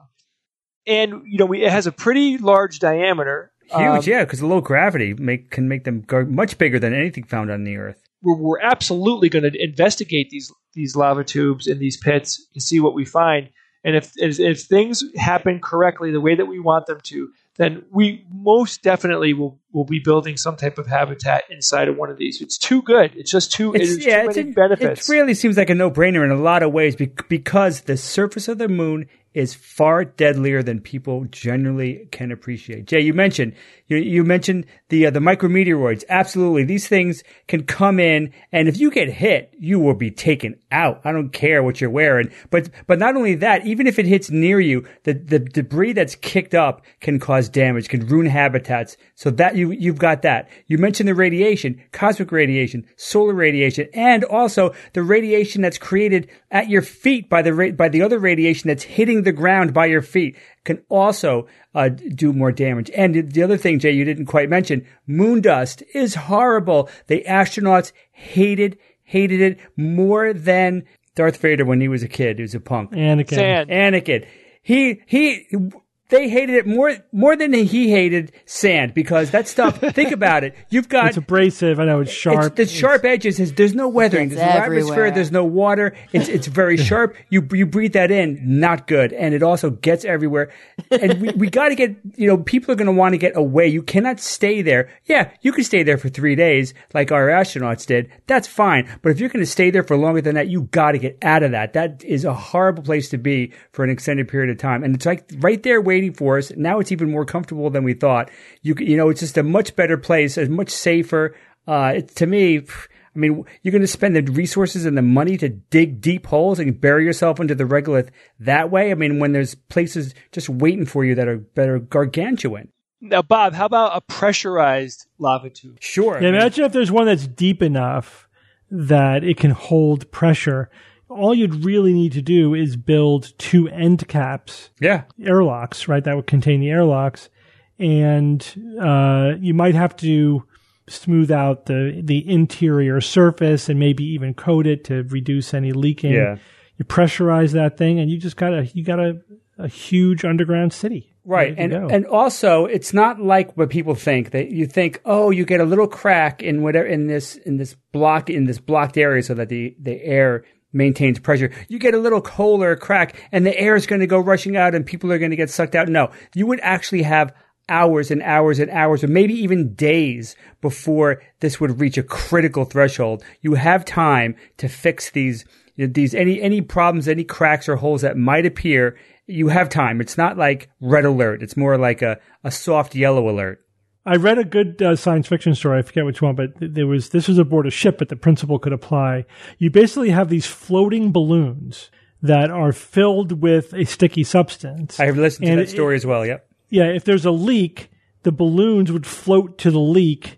E: and you know we, it has a pretty large diameter.
C: Huge,
E: Um,
C: yeah, because the low gravity make can make them go much bigger than anything found on the Earth.
E: We're, we're absolutely going to investigate these these lava tubes and these pits to see what we find. And if, if if things happen correctly the way that we want them to, then we most definitely will will be building some type of habitat inside of one of these. It's too good. It's just too.
C: It's,
E: It's,
C: yeah,
E: too
C: it's
E: many
C: a-
E: benefits.
C: It really seems like a no-brainer in a lot of ways bec- because the surface of the moon is far deadlier than people generally can appreciate. Jay, you mentioned you, you mentioned the uh, the micrometeoroids. Absolutely, these things can come in, and if you get hit, you will be taken out. I don't care what you're wearing, but but not only that, even if it hits near you, the the debris that's kicked up can cause damage, can ruin habitats. So that you you've got that. You mentioned the radiation, cosmic radiation, solar radiation, and also the radiation that's created at your feet by the ra- by the other radiation that's hitting the ground by your feet can also uh, do more damage. And the other thing, Jay, you didn't quite mention, moon dust is horrible. The astronauts hated hated it more than Darth Vader when he was a kid. He was a punk.
B: Anakin.
E: Sand.
C: Anakin. He he. They hated it more more than he hated sand because that stuff. Think about it. You've got
B: It's abrasive. I know it's sharp.
C: It's, the sharp edges. Is there's no weathering.
D: It's
C: There's no atmosphere.
D: everywhere.
C: There's no water. It's it's very sharp. You you breathe that in, not good, and it also gets everywhere. And we, we got to get you know people are going to want to get away. You cannot stay there. Yeah, you can stay there for three days like our astronauts did. That's fine. But if you're going to stay there for longer than that, you got to get out of that. That is a horrible place to be for an extended period of time. And it's like right there waiting for us. Now it's even more comfortable than we thought. You you know, it's just a much better place, a much safer. Uh, it, to me, I mean, you're going to spend the resources and the money to dig deep holes and bury yourself into the regolith that way. I mean, when there's places just waiting for you that are that are gargantuan.
E: Now, Bob, how about a pressurized lava tube?
C: Sure.
B: Yeah, imagine if there's one that's deep enough that it can hold pressure. All you'd really need to do is build two end caps,
C: yeah.
B: airlocks, right? That would contain the airlocks. And uh, you might have to smooth out the, the interior surface and maybe even coat it to reduce any leaking.
C: Yeah.
B: You pressurize that thing and you just got a, you got a, a huge underground city.
C: Right.
B: Ready
C: And
B: to go.
C: and also it's not like what people think that you think, oh, you get a little crack in whatever in this in this block in this blocked area so that the, the air maintains pressure. You get a little hole or a crack and the air is going to go rushing out and people are going to get sucked out. No, you would actually have hours and hours and hours or maybe even days before this would reach a critical threshold. You have time to fix these, these, any, any problems, any cracks or holes that might appear. You have time. It's not like red alert. It's more like a, a soft yellow alert.
B: I read a good uh, science fiction story. I forget which one, but th- there was this was aboard a ship, but the principle could apply. You basically have these floating balloons that are filled with a sticky substance.
C: I have listened to
B: And
C: that
B: it-
C: story as well. Yep.
B: Yeah, if there's a leak, the balloons would float to the leak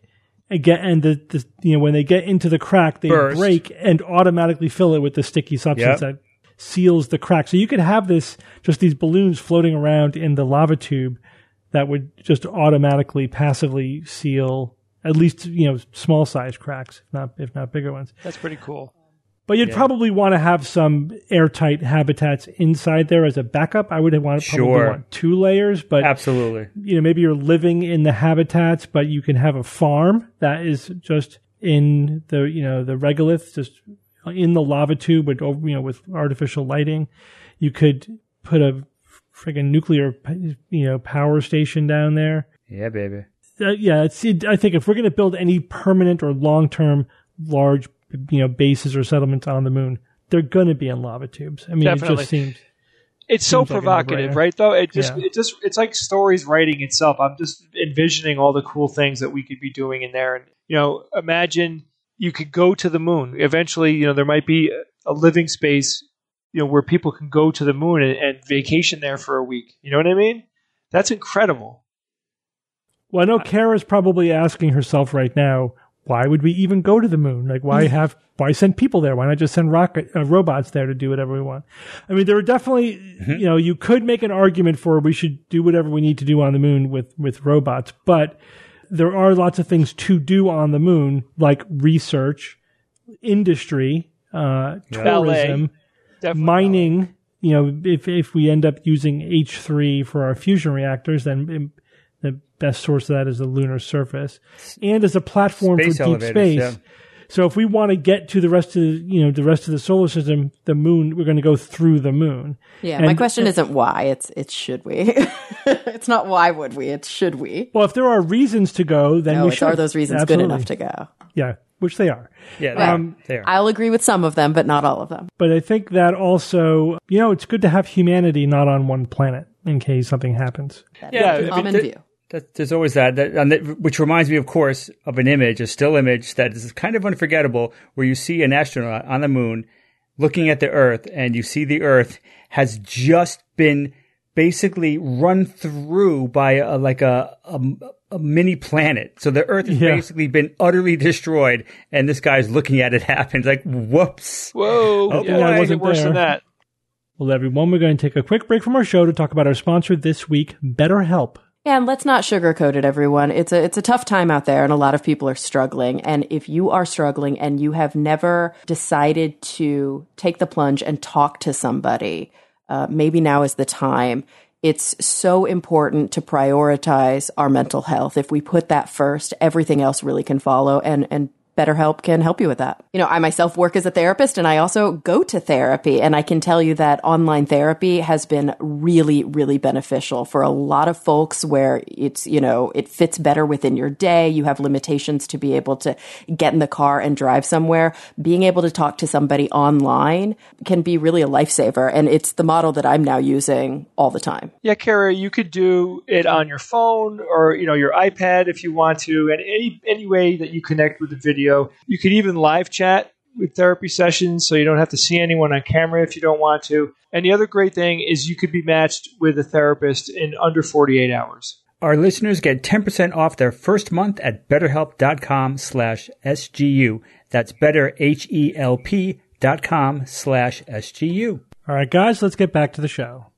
B: again, and the, the you know when they get into the crack, they
C: Burst.
B: break and automatically fill it with the sticky substance
C: Yep.
B: that seals the crack. So you could have this just these balloons floating around in the lava tube that would just automatically passively seal at least you know small size cracks, if not if not bigger ones.
E: That's pretty cool.
B: But you'd
C: Yeah.
B: probably want to have some airtight habitats inside there as a backup. I would want probably
C: Sure.
B: want two layers, but
C: Absolutely.
B: you know maybe you're living in the habitats, but you can have a farm that is just in the you know the regolith, just in the lava tube with you know with artificial lighting. You could put a friggin' nuclear you know power station down there.
C: Yeah, baby.
B: Uh, yeah, it's, it, I think if we're going to build any permanent or long term large you know bases or settlements on the moon, they're going to be in lava tubes. I mean,
E: Definitely.
B: it just seems.
E: It's so
B: Seems like a
E: provocative,
B: no-brainer.
E: right? Though it just,
B: Yeah.
E: it just, it's like stories writing itself. I'm just envisioning all the cool things that we could be doing in there, and you know, imagine you could go to the moon. Eventually, you know, there might be a living space, you know, where people can go to the moon and, and vacation there for a week. You know what I mean? That's incredible.
B: Well, I know Kara's probably asking herself right now, why would we even go to the moon? Like, why have, why send people there? Why not just send rocket uh, robots there to do whatever we want? I mean, there are definitely, you know, you could make an argument for we should do whatever we need to do on the moon with, with robots, but there are lots of things to do on the moon, like research, industry, uh, tourism,
E: Definitely.
B: mining. You know, if, if we end up using H three for our fusion reactors, then um, the best source of that is the lunar surface, and as a platform
C: Space
B: for deep
C: elevators,
B: space.
C: yeah.
B: So if we want to get to the rest of the, you know the rest of the solar system, the moon, we're going to go through the moon.
D: Yeah,
B: And-
D: my question isn't why, it's it's should we. It's not why would we, it's should we.
B: Well, if there are reasons to go, then
D: No,
B: we
D: it's
B: should.
D: are those reasons
B: Absolutely.
D: good enough to go?
B: Yeah, which they are.
C: Yeah, they
B: Um,
C: are. They are.
D: I'll agree with some of them, but not all of them.
B: But I think that also, you know, it's good to have humanity not on one planet in case something happens.
D: That's
E: Yeah, I
D: a
E: mean,
D: common
C: the-
D: view.
C: That, there's always that, that, and that, which reminds me, of course, of an image, a still image that is kind of unforgettable, where you see an astronaut on the moon looking at the Earth, and you see the Earth has just been basically run through by a, like a, a a mini planet. So the Earth has
B: Yeah.
C: basically been utterly destroyed, and this guy's looking at it happen. It's like, whoops.
E: Whoa!
C: Oh,
E: yeah,
C: boy, I
E: it
B: wasn't
E: get worse
B: there.
E: than that.
B: Well, everyone, we're going to take a quick break from our show to talk about our sponsor this week, BetterHelp.
D: And let's not sugarcoat it, everyone. It's a it's a tough time out there, and a lot of people are struggling. And if you are struggling and you have never decided to take the plunge and talk to somebody, uh, maybe now is the time. It's so important to prioritize our mental health. If we put that first, everything else really can follow. And and BetterHelp can help you with that. You know, I myself work as a therapist, and I also go to therapy. And I can tell you that online therapy has been really, really beneficial for a lot of folks where it's, you know, it fits better within your day. You have limitations to be able to get in the car and drive somewhere. Being able to talk to somebody online can be really a lifesaver. And it's the model that I'm now using all the time.
E: Yeah, Kara, you could do it on your phone or you know your iPad if you want to, and any any way that you connect with the video. You could even live chat with therapy sessions, so you don't have to see anyone on camera if you don't want to. And the other great thing is you could be matched with a therapist in under forty-eight hours.
C: Our listeners get ten percent off their first month at betterhelp.com slash SGU. That's better, H E L P dot com slash SGU.
B: All right, guys, let's get back to the show.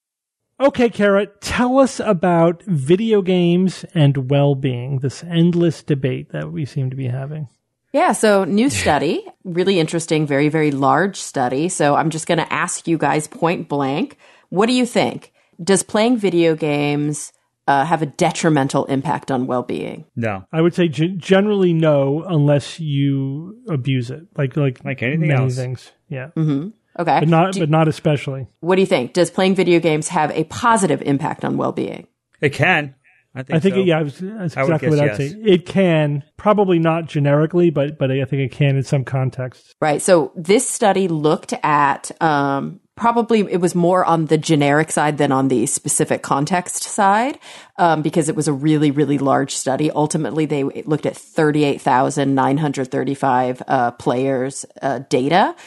B: Okay, Kara, tell us about video games and well-being, this endless debate that we seem to be having.
D: Yeah, so new study, really interesting, very, very large study. So I'm just going to ask you guys point blank, what do you think? Does playing video games uh, have a detrimental impact on well-being?
C: No.
B: I would say g- generally no, unless you abuse it, like like
C: Like anything
B: many
C: else.
B: things. Yeah,
D: Mm-hmm. Okay.
B: but not
D: Do-
B: but not especially.
D: what do you think? Does playing video games have a positive impact on well-being?
C: It can. I think
B: I think
C: so.
B: it, yeah, that's that's
C: I would
B: exactly what I'd
C: guess
B: say.
C: yes.
B: It can, probably not generically, but but I think it can in some contexts.
D: Right. So this study looked at um, probably it was more on the generic side than on the specific context side um, because it was a really, really large study. Ultimately, they looked at thirty-eight thousand nine hundred thirty-five uh, players' uh, data.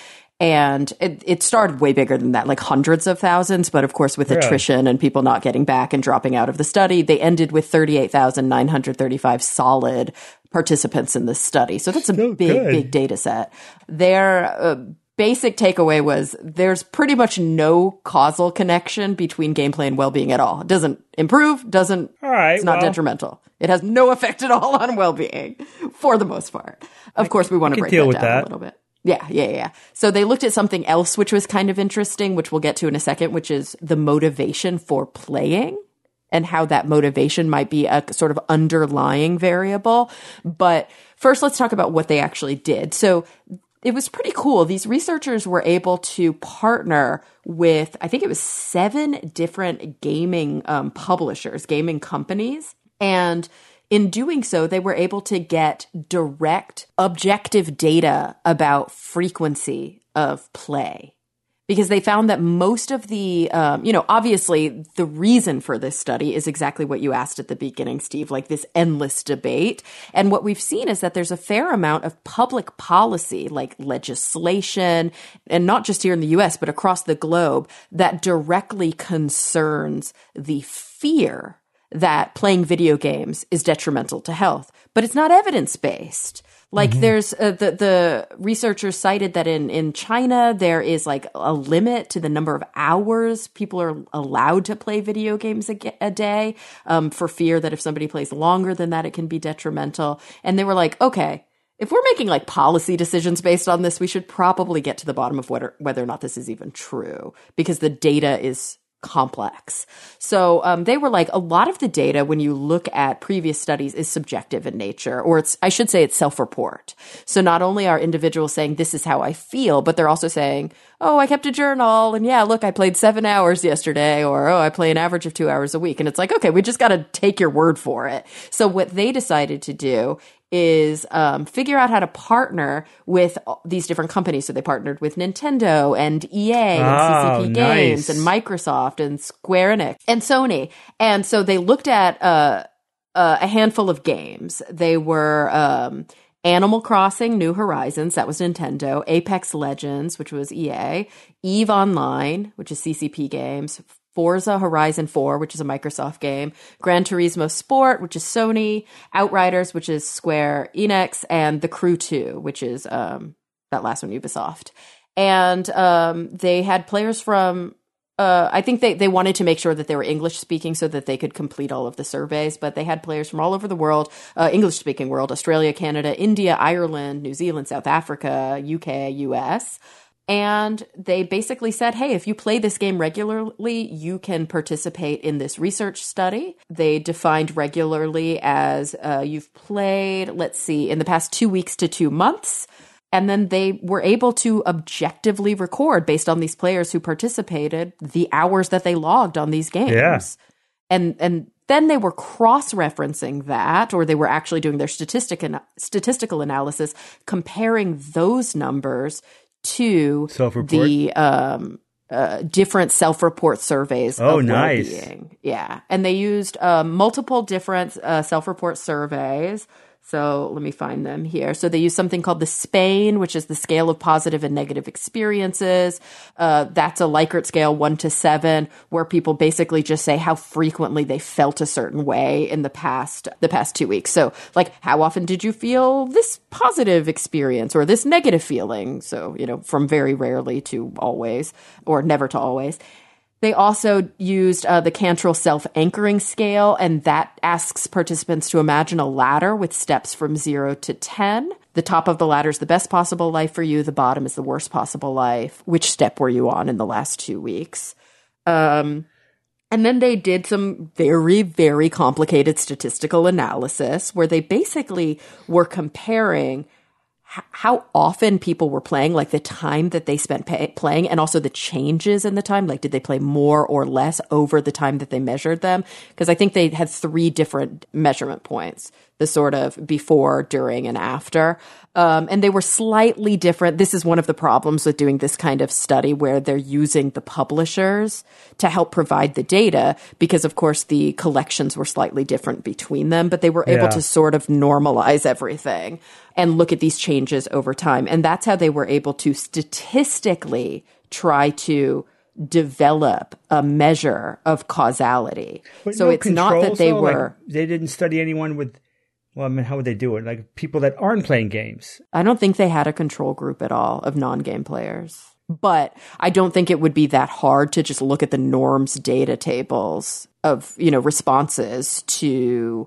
D: And it, it started way bigger than that, like hundreds of thousands. But of course, with
C: Really?
D: attrition and people not getting back and dropping out of the study, they ended with thirty-eight thousand nine hundred thirty-five solid participants in this study. So that's a
C: So
D: big,
C: good.
D: big data set. Their uh, basic takeaway was there's pretty much no causal connection between gameplay and well-being at all. It doesn't improve, doesn't,
C: All right,
D: it's not
C: well.
D: detrimental. It has no effect at all on well-being for the most part. Of course, we want to
C: can
D: break
C: deal
D: that
C: with
D: down
C: that.
D: a little bit. Yeah, yeah, yeah. So they looked at something else, which was kind of interesting, which we'll get to in a second, which is the motivation for playing and how that motivation might be a sort of underlying variable. But first, let's talk about what they actually did. So it was pretty cool. These researchers were able to partner with, I think it was seven different gaming um, publishers, gaming companies. And in doing so, they were able to get direct, objective data about frequency of play. Because they found that most of the, um, you know, obviously the reason for this study is exactly what you asked at the beginning, Steve, like this endless debate. And what we've seen is that there's a fair amount of public policy, like legislation, and not just here in the U S, but across the globe, that directly concerns the fear that playing video games is detrimental to health. But it's not evidence-based. Like mm-hmm. there's uh, the the researchers cited that in in China there is like a limit to the number of hours people are allowed to play video games a, a day um, for fear that if somebody plays longer than that it can be detrimental. And they were like, okay, if we're making like policy decisions based on this, we should probably get to the bottom of whether whether or not this is even true, because the data is complex. So um, they were like, a lot of the data, when you look at previous studies, is subjective in nature, or it's, I should say it's self-report. So not only are individuals saying, this is how I feel, but they're also saying, oh, I kept a journal, and yeah, look, I played seven hours yesterday, or oh, I play an average of two hours a week. And it's like, okay, we just got to take your word for it. So what they decided to do is um, figure out how to partner with these different companies. So they partnered with Nintendo and E A and
C: Oh,
D: C C P
C: nice.
D: Games and Microsoft and Square Enix and Sony. And so they looked at uh, uh, a handful of games. They were um, Animal Crossing, New Horizons, that was Nintendo, Apex Legends, which was E A, EVE Online, which is C C P Games, Forza Horizon four, which is a Microsoft game, Gran Turismo Sport, which is Sony, Outriders, which is Square Enix, and The Crew two, which is um, that last one, Ubisoft. And um, they had players from, uh, I think they, they wanted to make sure that they were English speaking so that they could complete all of the surveys, but they had players from all over the world, uh, English speaking world, Australia, Canada, India, Ireland, New Zealand, South Africa, U K, U S. And they basically said, hey, if you play this game regularly, you can participate in this research study. They defined regularly as uh, you've played, let's see, in the past two weeks to two months. And then they were able to objectively record, based on these players who participated, the hours that they logged on these games.
C: Yeah.
D: And and then they were cross-referencing that, or they were actually doing their statistic an- statistical analysis, comparing those numbers to
C: Self-report?
D: the um, uh, different self-report surveys
C: Oh,
D: of
C: nice.
D: well-being. Yeah. And they used um, multiple different uh, self-report surveys. So let me find them here. So they use something called the SPAIN, which is the scale of positive and negative experiences. Uh, that's a Likert scale, one to seven, where people basically just say how frequently they felt a certain way in the past, the past two weeks. So like, how often did you feel this positive experience or this negative feeling? So, you know, from very rarely to always, or never to always. They also used uh, the Cantrell self-anchoring scale, and that asks participants to imagine a ladder with steps from zero to ten. The top of the ladder is the best possible life for you. The bottom is the worst possible life. Which step were you on in the last two weeks? Um, and then they did some very, very complicated statistical analysis where they basically were comparing how often people were playing, like the time that they spent pay- playing, and also the changes in the time. Like, did they play more or less over the time that they measured them? Because I think they had three different measurement points, the sort of before, during, and after. Um, and they were slightly different. This is one of the problems with doing this kind of study, where they're using the publishers to help provide the data, because of course the collections were slightly different between them, but they were able
C: Yeah.
D: to sort of normalize everything. and look at these changes over time. And that's how they were able to statistically try to develop a measure of causality.
C: But
D: so
C: no
D: it's not that they
C: though?
D: were...
C: Like, they didn't study anyone with... Well, I mean, how would they do it? Like people that aren't playing games.
D: I don't think they had a control group at all of non-game players. But I don't think it would be that hard to just look at the norms data tables of, you know, responses to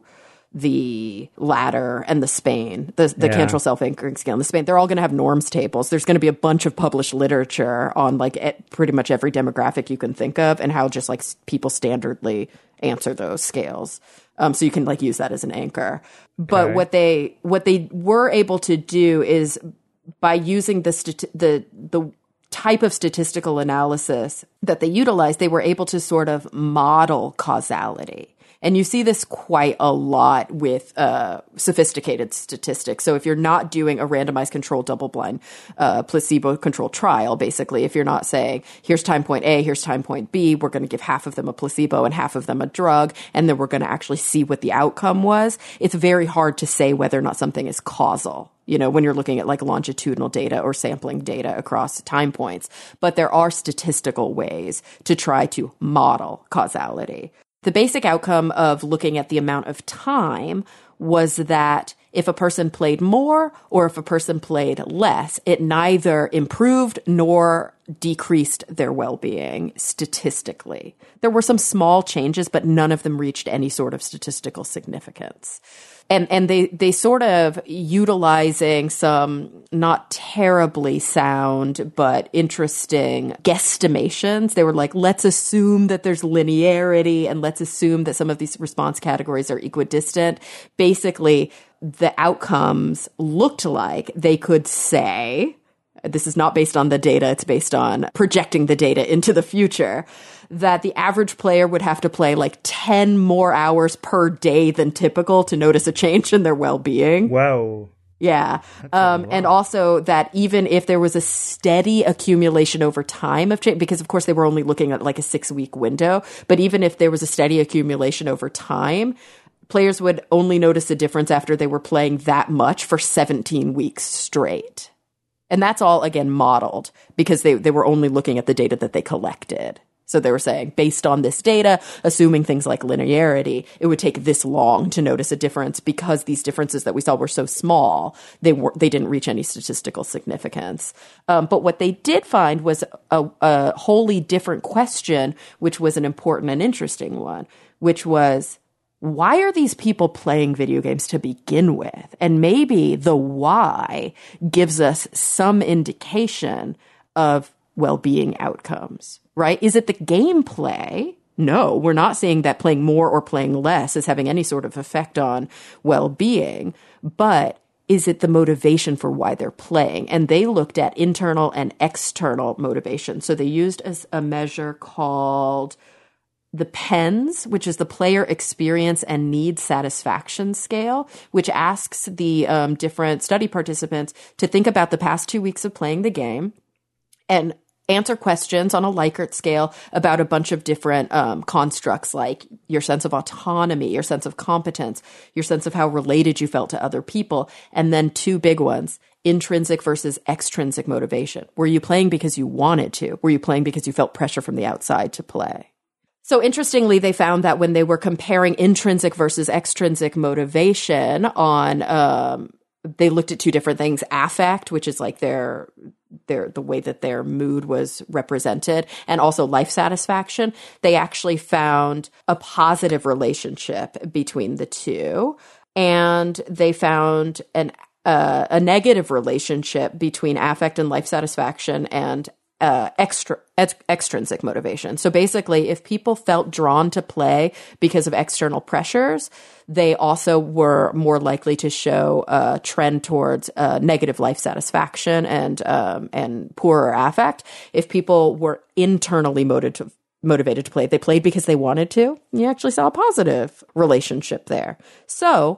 D: the ladder and the Spain, the, the
C: Yeah.
D: Cantrell self-anchoring scale and the Spain. They're all going to have norms tables. There's going to be a bunch of published literature on like et, pretty much every demographic you can think of and how just like s- people standardly answer those scales. Um, so you can like use that as an anchor. But
C: Okay.
D: what they what they were able to do is by using the stati- the the type of statistical analysis that they utilized, they were able to sort of model causality. And you see this quite a lot with uh, sophisticated statistics. So if you're not doing a randomized controlled double-blind uh, placebo-controlled trial, basically, if you're not saying, here's time point A, here's time point B, we're going to give half of them a placebo and half of them a drug, and then we're going to actually see what the outcome was, it's very hard to say whether or not something is causal. You know, when you're looking at like longitudinal data or sampling data across time points. But there are statistical ways to try to model causality. The basic outcome of looking at the amount of time was that if a person played more or if a person played less, it neither improved nor decreased their well-being statistically. There were some small changes, but none of them reached any sort of statistical significance. And and they, they sort of utilizing some not terribly sound, but interesting guesstimations. They were like, let's assume that there's linearity and let's assume that some of these response categories are equidistant. Basically, the outcomes looked like they could say, this is not based on the data, it's based on projecting the data into the future, that the average player would have to play like ten more hours per day than typical to notice a change in their well-being.
C: Wow.
D: Yeah. Um, and also that even if there was a steady accumulation over time of change, because of course they were only looking at like a six week window, but even if there was a steady accumulation over time, players would only notice a difference after they were playing that much for seventeen weeks straight. And that's all, again, modeled because they, they were only looking at the data that they collected. So they were saying, based on this data, assuming things like linearity, it would take this long to notice a difference because these differences that we saw were so small, they were they didn't reach any statistical significance. Um, but what they did find was a, a wholly different question, which was an important and interesting one, which was, why are these people playing video games to begin with? And maybe the why gives us some indication of well-being outcomes, right? Is it the gameplay? No, we're not saying that playing more or playing less is having any sort of effect on well-being, but is it the motivation for why they're playing? And they looked at internal and external motivation. So they used a, a measure called the PENS, which is the Player Experience and Need Satisfaction Scale, which asks the um, different study participants to think about the past two weeks of playing the game and answer questions on a Likert scale about a bunch of different um, constructs like your sense of autonomy, your sense of competence, your sense of how related you felt to other people, and then two big ones, intrinsic versus extrinsic motivation. Were you playing because you wanted to? Were you playing because you felt pressure from the outside to play? So interestingly, they found that when they were comparing intrinsic versus extrinsic motivation on, um, they looked at two different things, affect, which is like their, their, the way that their mood was represented, and also life satisfaction. They actually found a positive relationship between the two. And they found an, uh, a negative relationship between affect and life satisfaction and Uh, extra ex- extrinsic motivation. So basically, if people felt drawn to play because of external pressures, they also were more likely to show a trend towards uh, negative life satisfaction and um, and poorer affect. If people were internally motivated to, motivated to play, if they played because they wanted to, you actually saw a positive relationship there. So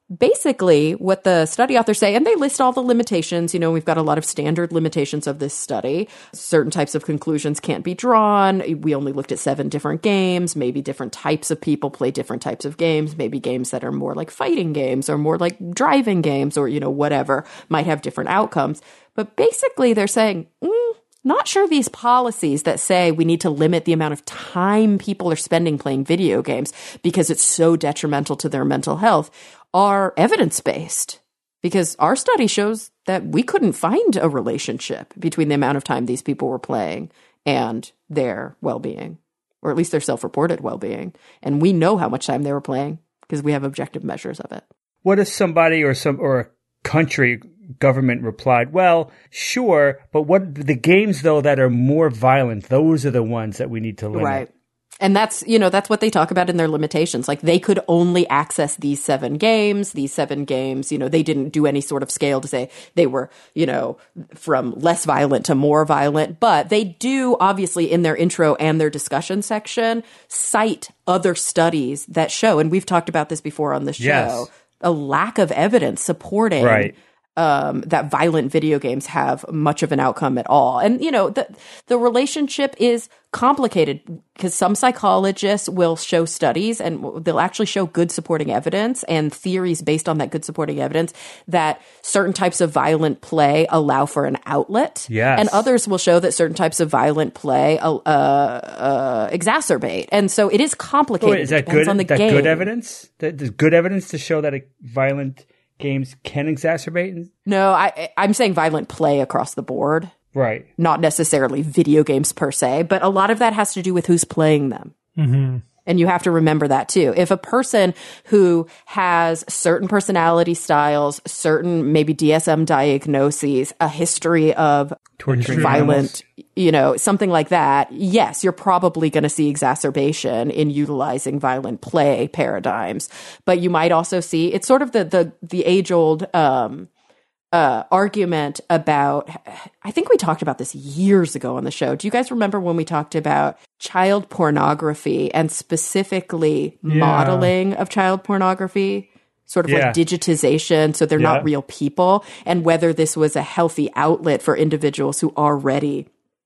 D: basically what the study authors say, and they list all the limitations. You know, we've got a lot of standard limitations of this study. Certain types of conclusions can't be drawn. We only looked at seven different games. Maybe different types of people play different types of games. Maybe games that are more like fighting games or more like driving games or, you know, whatever might have different outcomes. But basically they're saying, mm, not sure these policies that say we need to limit the amount of time people are spending playing video games because it's so detrimental to their mental health are evidence-based, because our study shows that we couldn't find a relationship between the amount of time these people were playing and their well-being, or at least their self-reported well-being. And we know how much time they were playing because we have objective measures of it.
C: What if somebody or some or a country government replied, well, sure, but what the games, though, that are more violent, those are the ones that we need to limit.
D: Right. And that's, you know, that's what they talk about in their limitations. Like, they could only access these seven games, these seven games, you know, they didn't do any sort of scale to say they were, you know, from less violent to more violent. But they do, obviously, in their intro and their discussion section, cite other studies that show, and we've talked about this before on the show, yes. a lack of evidence supporting
C: right.
D: Um, that violent video games have much of an outcome at all. And, you know, the the relationship is complicated because some psychologists will show studies and they'll actually show good supporting evidence and theories based on that good supporting evidence that certain types of violent play allow for an outlet.
C: Yes.
D: And others will show that certain types of violent play uh, uh, exacerbate. And so it is complicated.
C: Wait, is that good? On the that game. good evidence? That, there's good evidence to show that a violent games can exacerbate?
D: No, I, I'm saying violent play across the board.
C: Right.
D: Not necessarily video games per se, but a lot of that has to do with who's playing them.
B: Mm-hmm.
D: And you have to remember that too. If a person who has certain personality styles, certain maybe D S M diagnoses, a history of
C: torturing
D: violent,
C: animals.
D: you know, something like that, yes, you're probably going to see exacerbation in utilizing violent play paradigms. But you might also see, it's sort of the the the age-old um Uh, argument about, I think we talked about this years ago on the show. Do you guys remember when we talked about child pornography and specifically
B: yeah.
D: modeling of child pornography? Sort of
C: yeah.
D: like digitization, so they're
C: yeah.
D: not real people, and whether this was a healthy outlet for individuals who already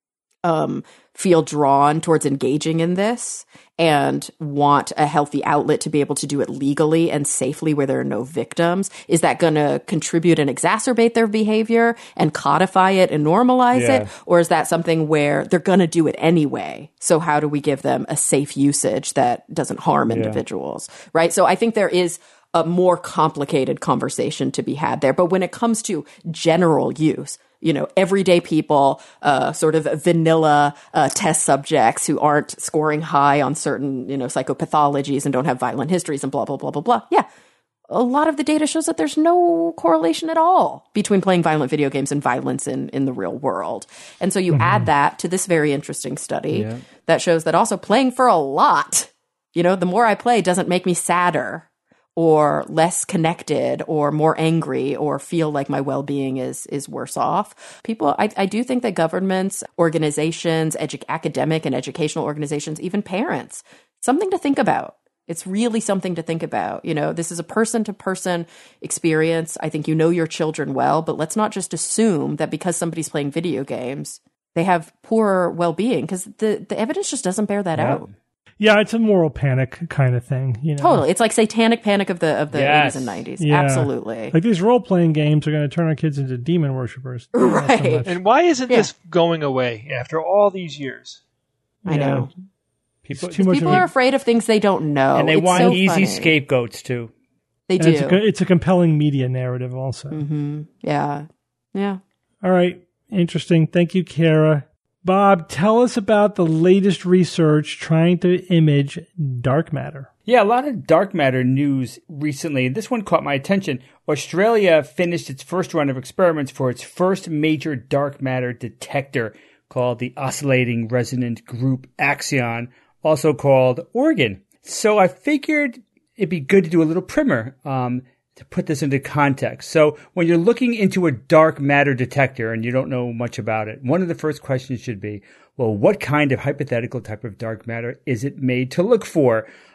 D: um, feel drawn towards engaging in this and want a healthy outlet to be able to do it legally and safely where there are no victims. Is that going to contribute and exacerbate their behavior and codify it and normalize
C: yeah.
D: it? Or is that something where they're going to do it anyway? So how do we give them a safe usage that doesn't harm
C: yeah.
D: individuals, right? So I think there is a more complicated conversation to be had there. But when it comes to general use, you know, everyday people, uh, sort of vanilla uh, test subjects who aren't scoring high on certain, you know, psychopathologies and don't have violent histories and blah, blah, blah, blah, blah. Yeah. A lot of the data shows that there's no correlation at all between playing violent video games and violence in, in the real world. And so you mm-hmm. add that to this very interesting study
C: yeah.
D: that shows that also playing for a lot, you know, the more I play doesn't make me sadder or less connected or more angry or feel like my well-being is is worse off. People, I, I do think that governments, organizations, edu- academic and educational organizations, even parents, something to think about. It's really something to think about. You know, this is a person-to-person experience. I think you know your children well, but let's not just assume that because somebody's playing video games, they have poor well-being, because the, the evidence just doesn't bear that
C: yeah.
D: out.
B: Yeah, it's a moral panic kind of thing, you know.
D: Totally. It's like satanic panic of the of the
C: yes.
D: eighties and nineties.
B: Yeah.
D: Absolutely.
B: Like these role-playing games are going to turn our kids into demon worshippers.
D: Right.
B: So
E: and why isn't
D: yeah.
E: this going away after all these years?
D: I
B: yeah.
D: know.
C: People,
B: too much
D: People
B: of
D: are
B: a,
D: afraid of things they don't know.
C: and they
D: It's
C: want
D: so
C: easy
D: funny.
C: scapegoats too.
D: They
B: and
D: do.
B: It's a, it's a compelling media narrative also.
D: Mm-hmm. Yeah. Yeah.
B: All right. Interesting. Thank you, Kara. Bob, tell us about the latest research trying to image dark matter.
C: Yeah, a lot of dark matter news recently. This one caught my attention. Australia finished its first run of experiments for its first major dark matter detector called the Oscillating Resonant Group Axion, also called Organ. So I figured it'd be good to do a little primer um, to put this into context. So when you're looking into a dark matter detector and you don't know much about it, one of the first questions should be, well, what kind of hypothetical type of dark matter is it made to look for?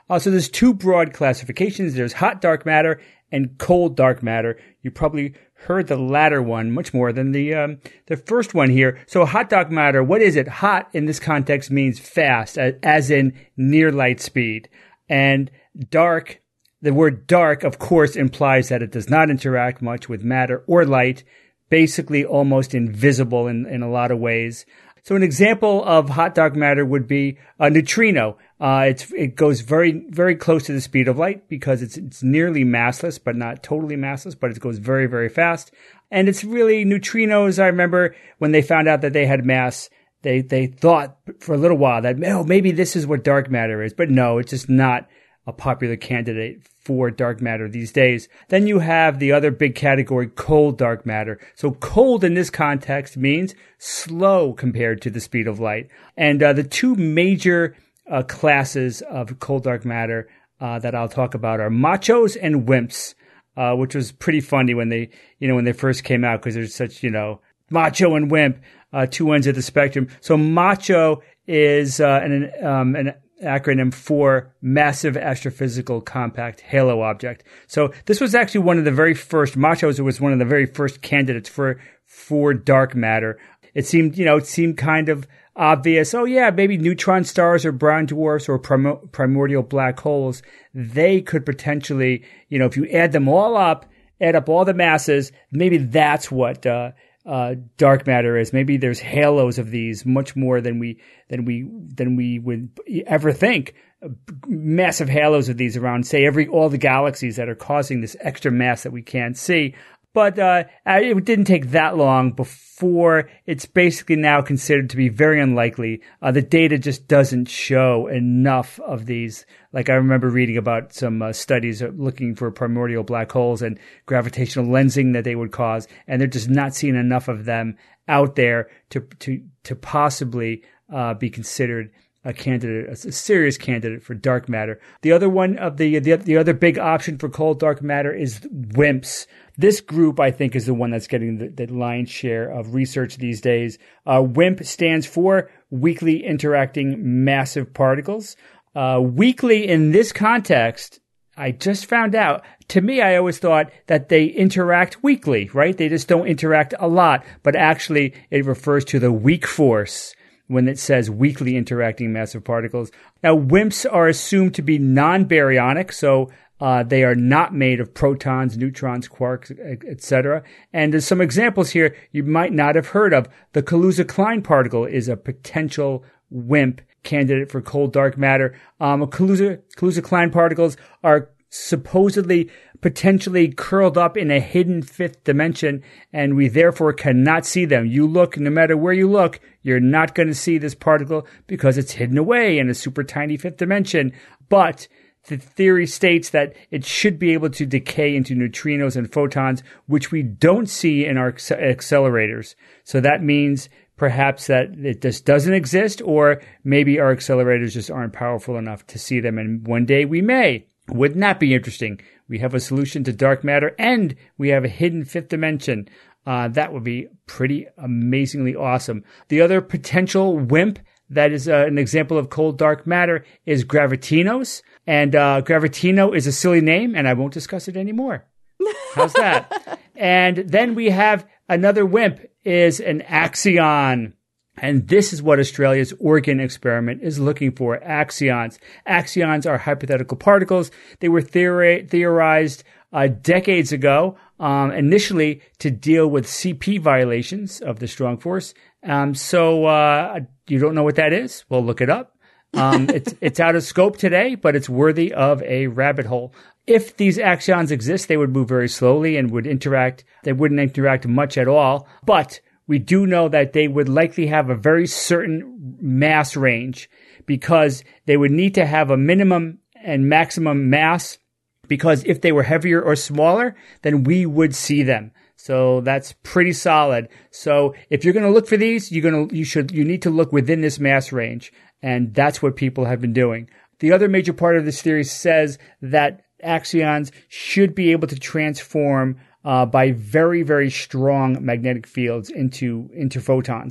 C: Uh, so there's two broad classifications. There's hot dark matter and cold dark matter. You probably heard the latter one much more than the um, the first one here. So hot dark matter, what is it? Hot in this context means fast, as in near light speed. And dark, the word dark, of course, implies that it does not interact much with matter or light, basically almost invisible in, in a lot of ways. So an example of hot dark matter would be a neutrino. Uh, it's, it goes very, very close to the speed of light because it's, it's nearly massless, but not totally massless, but it goes very, very fast. And it's really neutrinos. I remember when they found out that they had mass, they, they thought for a little while that, oh, maybe this is what dark matter is. But no, it's just not a popular candidate for dark matter these days. Then you have the other big category, cold dark matter. So cold in this context means slow compared to the speed of light. And uh, the two major uh, classes of cold dark matter uh, that I'll talk about are machos and wimps, uh, which was pretty funny when they, you know, when they first came out because there's such, you know, macho and wimp, uh, two ends of the spectrum. So macho is uh, an um, an acronym for Massive Astrophysical Compact Halo Object. So this was actually one of the very first, machos was one of the very first candidates for, for dark matter. It seemed, you know, it seemed kind of obvious. Oh yeah, maybe neutron stars or brown dwarfs or prim- primordial black holes. They could potentially, you know, if you add them all up, add up all the masses, maybe that's what, uh, Uh, dark matter is. Maybe there's halos of these much more than we than we than we would ever think. Massive halos of these around, say, every all the galaxies that are causing this extra mass that we can't see. But uh, it didn't take that long before it's basically now considered to be very unlikely. Uh, the data just doesn't show enough of these. Like I remember reading about some uh, studies looking for primordial black holes and gravitational lensing that they would cause, and they're just not seeing enough of them out there to to to possibly uh, be considered a candidate, a serious candidate for dark matter. The other one of the, the the other big option for cold dark matter is WIMPs. This group, I think, is the one that's getting the, the lion's share of research these days. Uh, WIMP stands for Weakly Interacting Massive Particles. Uh, weakly in this context, I just found out, to me, I always thought that they interact weakly, right? They just don't interact a lot, but actually it refers to the weak force when it says weakly interacting massive particles. Now, WIMPs are assumed to be non-baryonic, so uh, they are not made of protons, neutrons, quarks, et cetera. And there's some examples here you might not have heard of. The Kaluza-Klein particle is a potential WIMP candidate for cold dark matter. Um, Kaluza, Kaluza-Klein particles are supposedly potentially curled up in a hidden fifth dimension, and we therefore cannot see them. You look, no matter where you look, you're not going to see this particle because it's hidden away in a super tiny fifth dimension. But the theory states that it should be able to decay into neutrinos and photons, which we don't see in our accelerators. So that means perhaps that it just doesn't exist, or maybe our accelerators just aren't powerful enough to see them, and one day we may. Wouldn't that be interesting? We have a solution to dark matter, and we have a hidden fifth dimension. Uh, that would be pretty amazingly awesome. The other potential WIMP that is uh, an example of cold dark matter is Gravitinos. And uh, Gravitino is a silly name, and I won't discuss it anymore. How's that? And then we have another WIMP is an axion. And this is what Australia's Oregon experiment is looking for, axions. Axions are hypothetical particles. They were theori- theorized uh, decades ago, um, initially to deal with C P violations of the strong force. Um, so uh, you don't know what that is? Well, look it up. Um, it's it's out of scope today, but it's worthy of a rabbit hole. If these axions exist, they would move very slowly and would interact. They wouldn't interact much at all, but we do know that they would likely have a very certain mass range because they would need to have a minimum and maximum mass, because if they were heavier or smaller, then we would see them. So that's pretty solid. So if you're going to look for these, you're going to, you should, you need to look within this mass range. And that's what people have been doing. The other major part of this theory says that axions should be able to transform Uh, by very, very strong magnetic fields into into photons.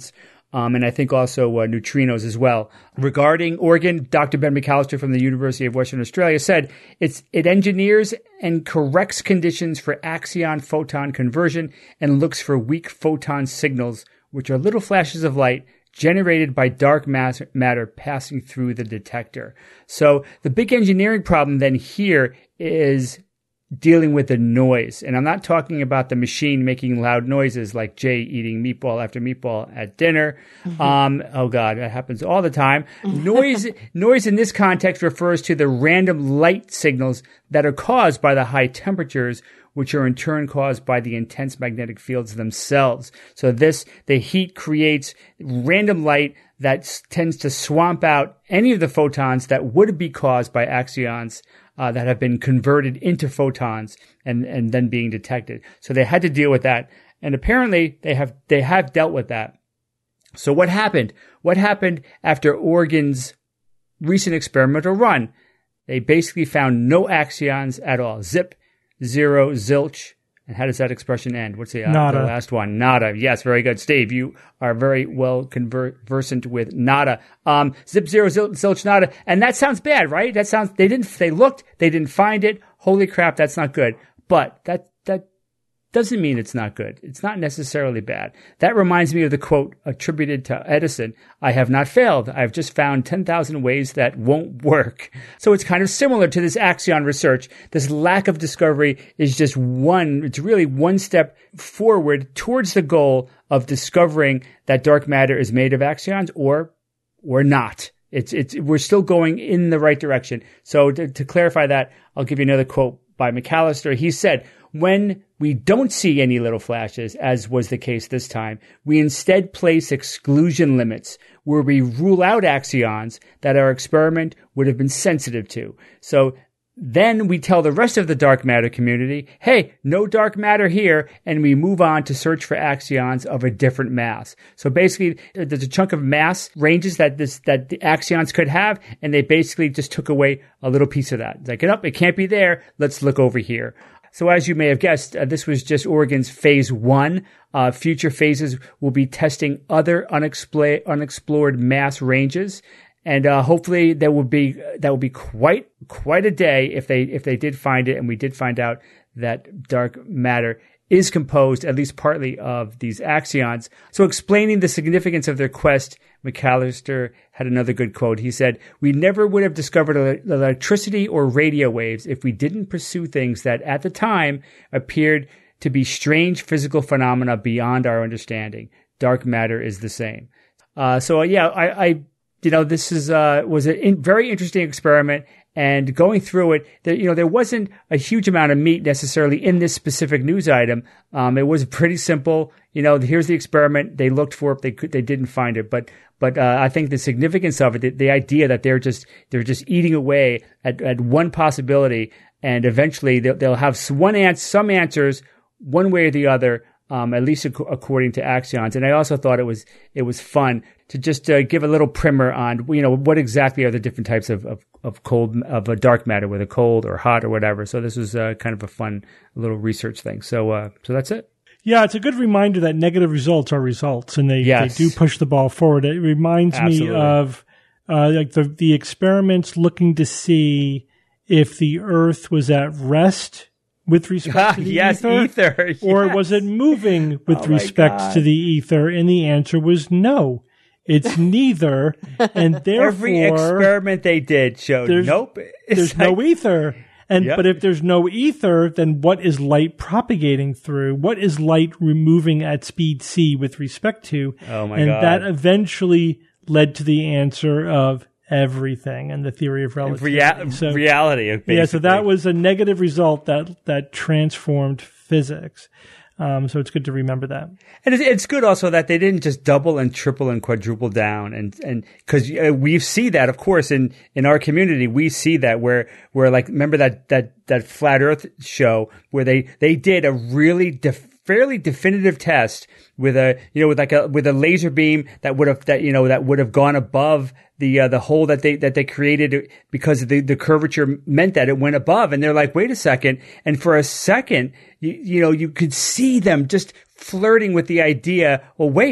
C: Um, and I think also uh, neutrinos as well. Regarding Oregon, Doctor Ben McAllister from the University of Western Australia said it's it engineers and corrects conditions for axion-photon conversion and looks for weak photon signals, which are little flashes of light generated by dark mass- matter passing through the detector. So the big engineering problem then here is dealing with the noise. And I'm not talking about the machine making loud noises like Jay eating meatball after meatball at dinner. Mm-hmm. Um, oh God, that happens all the time. Noise, noise in this context refers to the random light signals that are caused by the high temperatures, which are in turn caused by the intense magnetic fields themselves. So this, the heat creates random light that s- tends to swamp out any of the photons that would be caused by axions Uh, that have been converted into photons and, and then being detected. So they had to deal with that. And apparently they have, they have dealt with that. So what happened? What happened after Oregon's recent experimental run? They basically found no axions at all. Zip, zero, zilch. And how does that expression end? What's the, uh,
B: Nada.
C: the last one? Nada. Yes, very good. Steve, you are very well conversant with nada. Um, zip, zero, zil, zilch, nada. And that sounds bad, right? That sounds, they didn't, they looked, they didn't find it. Holy crap, that's not good. But that, that doesn't mean it's not good. It's not necessarily bad. That reminds me of the quote attributed to Edison. I have not failed. I've just found ten thousand ways that won't work. So it's kind of similar to this axion research. This lack of discovery is just one, it's really one step forward towards the goal of discovering that dark matter is made of axions or, or not. It's, it's, we're still going in the right direction. So to, to clarify that, I'll give you another quote by McAllister. He said, when we don't see any little flashes, as was the case this time, we instead place exclusion limits where we rule out axions that our experiment would have been sensitive to. So then we tell the rest of the dark matter community, hey, no dark matter here, and we move on to search for axions of a different mass. So basically, there's a chunk of mass ranges that this that the axions could have, and they basically just took away a little piece of that. It's like, oh, it can't be there. Let's look over here. So as you may have guessed, uh, this was just Oregon's phase one. Uh, future phases will be testing other unexpl- unexplored mass ranges. And uh, hopefully that will be that will be quite quite a day if they if they did find it, and we did find out that dark matter is composed at least partly of these axions. So explaining the significance of their quest, McAllister had another good quote. He said, "We never would have discovered electricity or radio waves if we didn't pursue things that at the time appeared to be strange physical phenomena beyond our understanding. Dark matter is the same." Uh, so yeah, I. I You know, this is uh was a in, very interesting experiment, and going through it, there, you know, there wasn't a huge amount of meat necessarily in this specific news item. Um, it was pretty simple. You know, here's the experiment. They looked for it. They could, they didn't find it, but but uh, I think the significance of it, the, the idea that they're just they're just eating away at, at one possibility, and eventually they'll, they'll have one answer, some answers, one way or the other. Um, at least ac- according to axions. And I also thought it was it was fun to just uh, give a little primer on, you know, what exactly are the different types of of, of cold of a dark matter, whether cold or hot or whatever. So this was uh, kind of a fun little research thing. So uh, so that's it.
B: Yeah, it's a good reminder that negative results are results, and they,
C: yes.
B: they do push the ball forward. It reminds
C: Absolutely.
B: me of uh, like the the experiments looking to see if the Earth was at rest with respect to the
C: yes,
B: ether,
C: ether. Yes.
B: or was it moving with
C: Oh my
B: respect
C: God.
B: to the ether? And the answer was no. It's neither, and therefore
C: Every experiment they did showed
B: there's,
C: nope. It's
B: there's
C: like,
B: no ether. And
C: Yep.
B: but if there's no ether, then what is light propagating through? What is light removing at speed c with respect to?
C: Oh my
B: and
C: God.
B: that eventually led to the answer of everything and the theory of relativity.
C: Rea-
B: so,
C: reality. Basically.
B: yeah, so that was a negative result that that transformed physics. Um, so it's good to remember that.
C: And it's, it's good also that they didn't just double and triple and quadruple down, and and because uh, we see that, of course, in in our community, we see that where where like remember that that that flat Earth show where they they did a really def- fairly definitive test with a you know with like a with a laser beam that would have that you know that would have gone above the uh, the hole that they that they created because the the curvature meant that it went above, and they're like, wait a second, and for a second you, you know you could see them just flirting with the idea, well wait,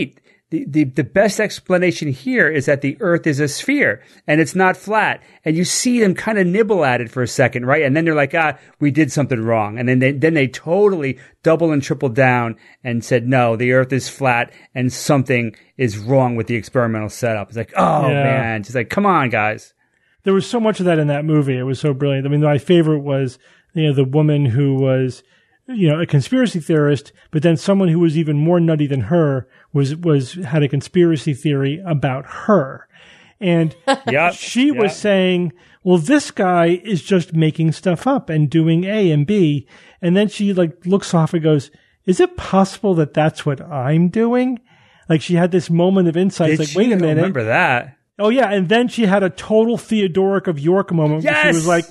C: the, the, the best explanation here is that the Earth is a sphere and it's not flat. And you see them kind of nibble at it for a second, right? And then they're like, ah, we did something wrong. And then they, then they totally double and triple down and said, no, the Earth is flat and something is wrong with the experimental setup. It's like, oh
B: Yeah.
C: man, just like, come on, guys.
B: There was so much of that in that movie. It was so brilliant. I mean, my favorite was, you know, the woman who was, you know, a conspiracy theorist, but then someone who was even more nutty than her was, was, had a conspiracy theory about her. And
C: Yep,
B: she
C: yep.
B: was saying, well, this guy is just making stuff up and doing A and B. And then she like looks off and goes, is it possible that that's what I'm doing? Like she had this moment of insight.
C: Did
B: Like,
C: she?
B: wait a
C: I don't
B: minute.
C: remember that.
B: Oh yeah, and then she had a total Theodoric of York moment. Where she
C: Yes!
B: was like,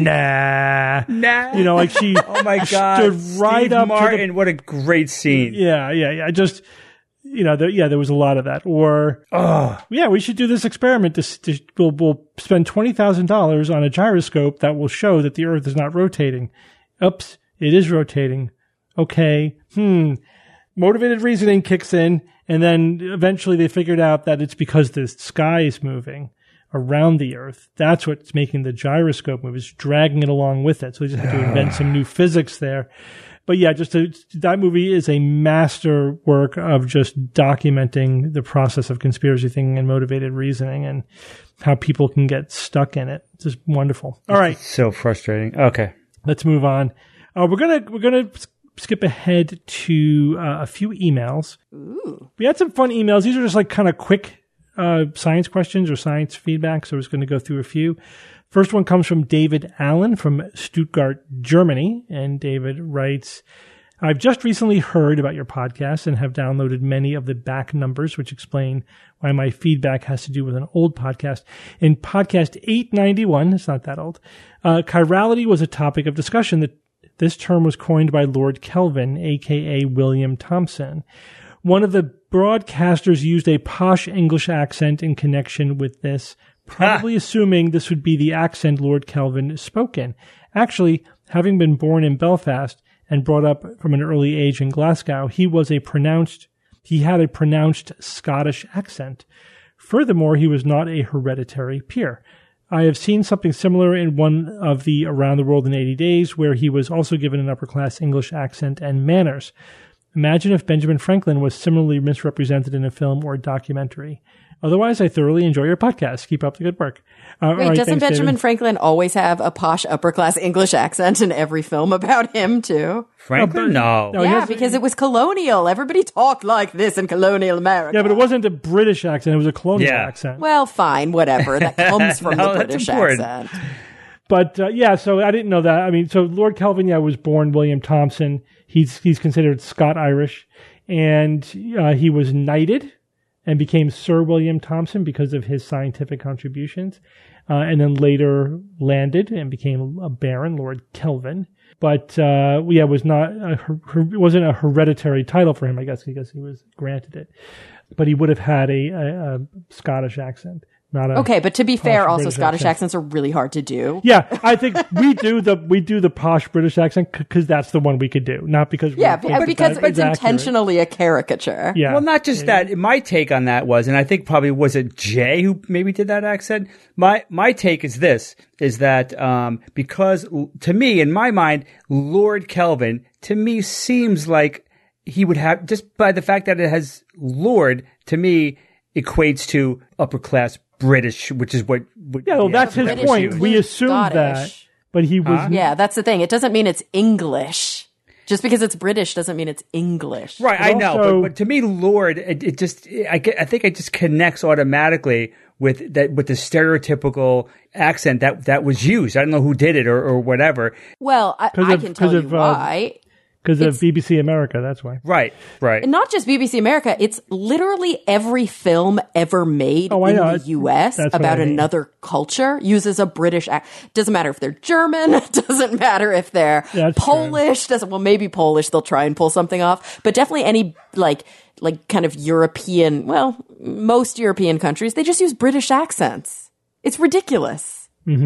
B: "Nah,
C: Nah.
B: you know, like she,
C: Oh my God.
B: stood right
C: Steve
B: up
C: Martin,
B: to the,
C: what a great scene.
B: yeah, yeah, yeah. Just, you know, there, yeah, there was a lot of that. Or,
C: Oh,
B: yeah, we should do this experiment. To, to we'll, we'll spend twenty thousand dollars on a gyroscope that will show that the Earth is not rotating. Oops, it is rotating. Okay, hmm. Motivated reasoning kicks in, and then eventually they figured out that it's because the sky is moving around the Earth. That's what's making the gyroscope move. It's dragging it along with it. So they just had to invent some new physics there. But yeah, just to, that movie is a master work of just documenting the process of conspiracy thinking and motivated reasoning and how people can get stuck in it. It's just wonderful. All right,
C: so frustrating. Okay.
B: let's move on. Uh, we're gonna we're gonna skip ahead to uh, a few emails.
D: Ooh.
B: We had some fun emails. These are just like kind of quick uh, science questions or science feedback. So we're just going to go through a few. First one comes from David Allen from Stuttgart, Germany. And David writes, I've just recently heard about your podcast and have downloaded many of the back numbers, which explain why my feedback has to do with an old podcast. In podcast eight ninety-one, it's not that old, uh, chirality was a topic of discussion. That this term was coined by Lord Kelvin, a k a. William Thomson. One of the broadcasters used a posh English accent in connection with this, probably ah. assuming this would be the accent Lord Kelvin spoke in. Actually, having been born in Belfast and brought up from an early age in Glasgow, he was a pronounced, he had a pronounced Scottish accent. Furthermore, he was not a hereditary peer. I have seen something similar in one of the Around the World in eighty days, where he was also given an upper-class English accent and manners. Imagine if Benjamin Franklin was similarly misrepresented in a film or documentary. Otherwise, I thoroughly enjoy your podcast. Keep up the good work. Uh,
D: Wait,
B: right,
D: doesn't
B: thanks,
D: Benjamin
B: David.
D: Franklin always have a posh upper-class English accent in every film about him, too?
C: Franklin? No.
B: No, he
D: yeah,
B: has-
D: because it was colonial. Everybody talked like this in colonial America.
B: Yeah, but it wasn't a British accent. It was a colonial
C: Yeah.
B: accent.
D: Well, fine, whatever. That comes from
C: No,
D: the
C: that's
D: British
C: important.
D: accent.
B: But uh, yeah, so I didn't know that. I mean, so Lord Kelvin, yeah, was born William Thomson. He's he's considered Scot-Irish, and uh, he was knighted and became Sir William Thomson because of his scientific contributions, uh, and then later landed and became a baron, Lord Kelvin. But uh, yeah, it was not a, her, it wasn't a hereditary title for him, I guess, because he was granted it. But he would have had a, a, a Scottish accent. Not a
D: Okay, but to be fair,
B: posh
D: also
B: British
D: Scottish
B: accent.
D: accents are really hard to do.
B: Yeah, I think we do the we do the posh British accent because that's the one we could do, not because we
D: Yeah,
B: think
D: b-
B: that
D: because
B: that
D: it's
B: is accurate.
D: intentionally a caricature.
B: Yeah.
C: Well, not just that. My take on that was, and I think probably was it Jay who maybe did that accent. My my take is this: is that um, because l- to me, in my mind, Lord Kelvin to me seems like he would have, just by the fact that it has Lord, to me equates to upper class British, which is what. what
B: Yeah, well,
C: the
B: that's his
C: accent
D: British
C: was
B: point.
C: used.
B: We
D: includes
B: assumed
D: Scottish.
B: that, but he was.
C: Huh?
D: Yeah, that's the thing. It doesn't mean it's English. Just because it's British doesn't mean it's English.
C: Right, I know,
B: also-
C: but, but to me, Lord, it, it just, I, get, I think it just connects automatically with that, with the stereotypical accent that that was used. I don't know who did it or, or whatever.
D: Well, I,
B: 'Cause
D: I
B: of-
D: can tell
B: 'cause
D: you
B: of, uh,
D: why.
B: Because of
D: It's-
B: B B C America, that's why.
C: Right, right.
D: And not just B B C America, it's literally every film ever made
B: Oh, I
D: in
B: know.
D: the U S
B: That's what
D: about
B: I mean.
D: another culture uses a British accent. Doesn't matter if they're German, doesn't matter if they're
B: That's
D: Polish, doesn't, well, maybe Polish, they'll try and pull something off, but definitely any, like, like kind of European, well, most European countries, they just use British accents. It's ridiculous.
B: Mm-hmm.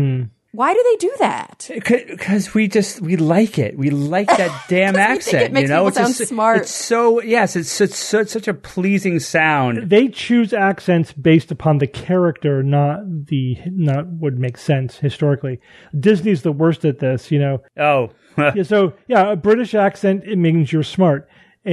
D: Why do they do that?
C: Because we just we like it. We like that damn accent.
D: It makes
C: you know,
D: people
C: it's
D: sound smart.
C: It's so yes, it's, it's, so, it's such a pleasing sound.
B: They choose accents based upon the character, not the not what makes sense historically. Disney's the worst at this. You know.
C: Oh.
B: yeah, so yeah, a British accent, it means you're smart.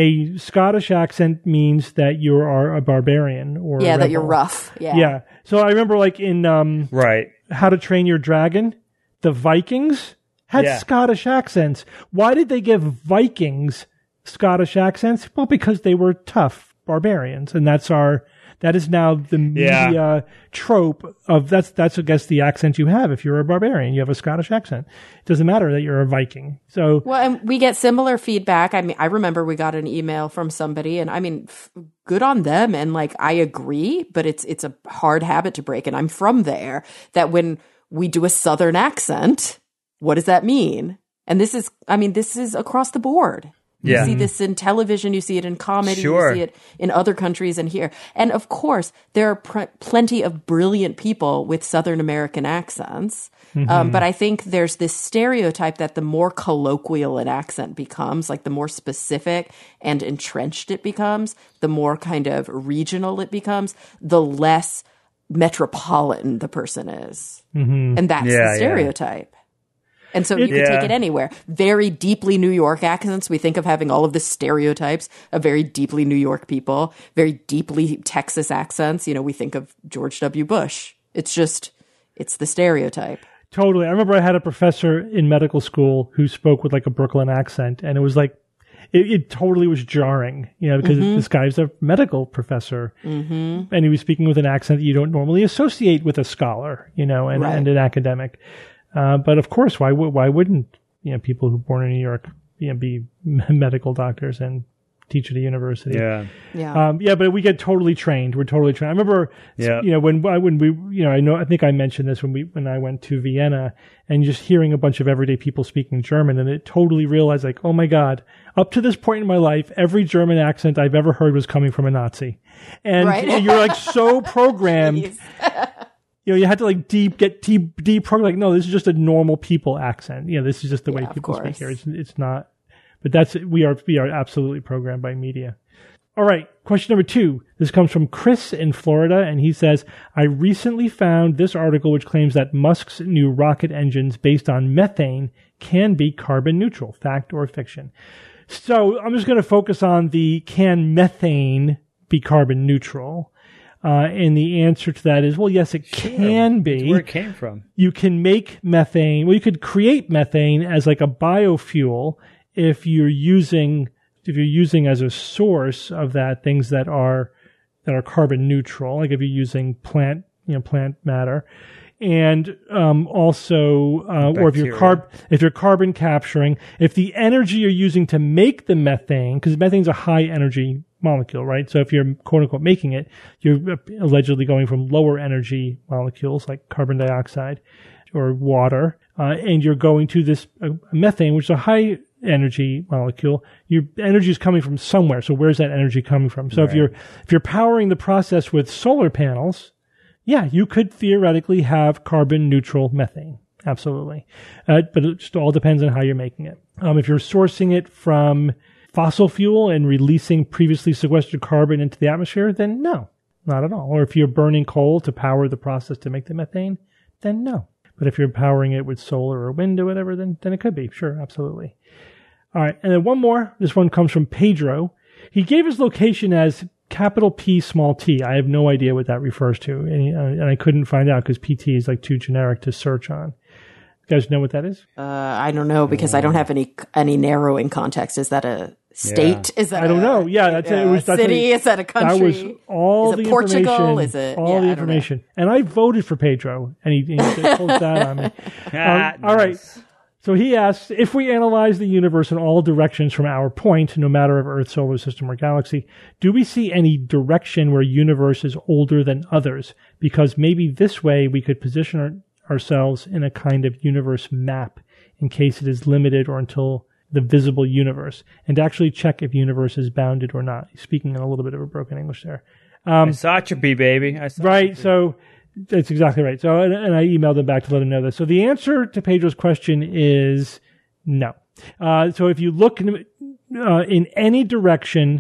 B: A Scottish accent means that you are a barbarian or
D: yeah,
B: a
D: that you're
B: rebel.
D: rough. Yeah.
B: Yeah. So I remember, like in um,
C: right.
B: How to Train Your Dragon, the Vikings had
C: Yeah.
B: Scottish accents. Why did they give Vikings Scottish accents? Well, because they were tough barbarians, and that's our that is now the media
C: Yeah.
B: trope of that's that's I guess the accent you have if you're a barbarian. You have a Scottish accent. It doesn't matter that you're a Viking. So
D: Well, and we get similar feedback. I mean, I remember we got an email from somebody, and I mean, f- good on them. And like, I agree, but it's it's a hard habit to break. And I'm from there. That when we do a Southern accent, what does that mean? And this is, I mean, this is across the board.
C: Yeah.
D: You see this in television, you see it in comedy,
C: Sure.
D: you see it in other countries and here. And of course, there are pr- plenty of brilliant people with Southern American accents.
B: Mm-hmm.
D: Um, but I think there's this stereotype that the more colloquial an accent becomes, like the more specific and entrenched it becomes, the more kind of regional it becomes, the less metropolitan the person is.
B: Mm-hmm.
D: And that's
C: Yeah,
D: the
C: yeah.
D: stereotype. And so you can
C: Yeah.
D: take it anywhere. Very deeply New York accents. We think of having all of the stereotypes of very deeply New York people, very deeply Texas accents. You know, we think of George W. Bush. It's just, it's the stereotype.
B: Totally. I remember I had a professor in medical school who spoke with like a Brooklyn accent, and it was like, it, it totally was jarring, you know, because
D: Mm-hmm.
B: this guy's a medical professor, mm-hmm. and he was speaking with an accent that you don't normally associate with a scholar, you know, and,
D: Right.
B: and an academic. Uh, but of course, why would why wouldn't you know people who are born in New York, you know, be medical doctors and teach at a university?
C: Yeah.
D: Yeah.
B: Um, yeah, but we get totally trained. We're totally trained. I remember,
C: Yeah.
B: you know, when when we, you know, I know, I think I mentioned this when we when I went to Vienna, and just hearing a bunch of everyday people speaking German, and it totally realized, like, oh my God, up to this point in my life, every German accent I've ever heard was coming from a Nazi, and
D: Right.
B: you're like so programmed.
D: Jeez.
B: You know, you had to like deep get deep deprogram. Like, no, this is just a normal people accent. You know, this is just the way
D: Yeah, of
B: people speak
D: course.
B: here. It's it's not. But that's we are we are absolutely programmed by media. All right, question number two. This comes from Chris in Florida, and he says, I recently found this article which claims that Musk's new rocket engines based on methane can be carbon neutral. Fact or fiction? So I'm just going to focus on the can methane be carbon neutral? Uh, and the answer to that is, well, yes, it can be.
C: That's where it came from.
B: You can make methane. Well, you could create methane as like a biofuel if you're using if you're using as a source of that things that are that are carbon neutral, like if you're using plant you know plant matter, and um, also uh, or if you're
C: Bacteria.
B: carb if you're carbon capturing, if the energy you're using to make the methane, because methane's a high energy molecule, right? So if you're quote unquote making it, you're allegedly going from lower energy molecules like carbon dioxide or water, uh, and you're going to this uh, methane, which is a high energy molecule. Your energy is coming from somewhere. So where's that energy coming from? So if
C: Right.
B: you're if you're powering the process with solar panels, yeah, you could theoretically have carbon neutral methane. Absolutely. Uh, but it just all depends on how you're making it. Um, if you're sourcing it from fossil fuel and releasing previously sequestered carbon into the atmosphere, then no, not at all. Or if you're burning coal to power the process to make the methane, then no. But if you're powering it with solar or wind or whatever, then, then it could be. Sure, absolutely. All right. And then one more. This one comes from Pedro. He gave his location as capital P, small t. I have no idea what that refers to. And, he, uh, and I couldn't find out because P T is like too generic to search on. You guys know what that is?
D: Uh, I don't know because I don't have any any narrowing context. Is that a state? Is that
B: I don't
D: a,
B: know. Yeah, that's
D: a
B: it. Was that's
D: city?
B: a-
D: Is that a country?
B: That was all
D: Is it
B: the
D: Portugal?
B: information.
D: Is it
B: all
D: yeah,
B: the
D: I don't know.
B: information? And I voted for Pedro, and he, he pulled that on me.
C: Ah,
B: Um, all right.
C: nice.
B: So he asks, if we analyze the universe in all directions from our point, no matter if Earth, solar system, or galaxy, do we see any direction where universe is older than others? Because maybe this way we could position our, ourselves in a kind of universe map in case it is limited or until the visible universe, and actually check if universe is bounded or not. Speaking in a little bit of a broken English there.
C: Isotropy, baby. Isotropy.
B: Right. So That's exactly right. So, and, and I emailed them back to let them know this. So the answer to Pedro's question is no. Uh, so if you look in, uh, in any direction,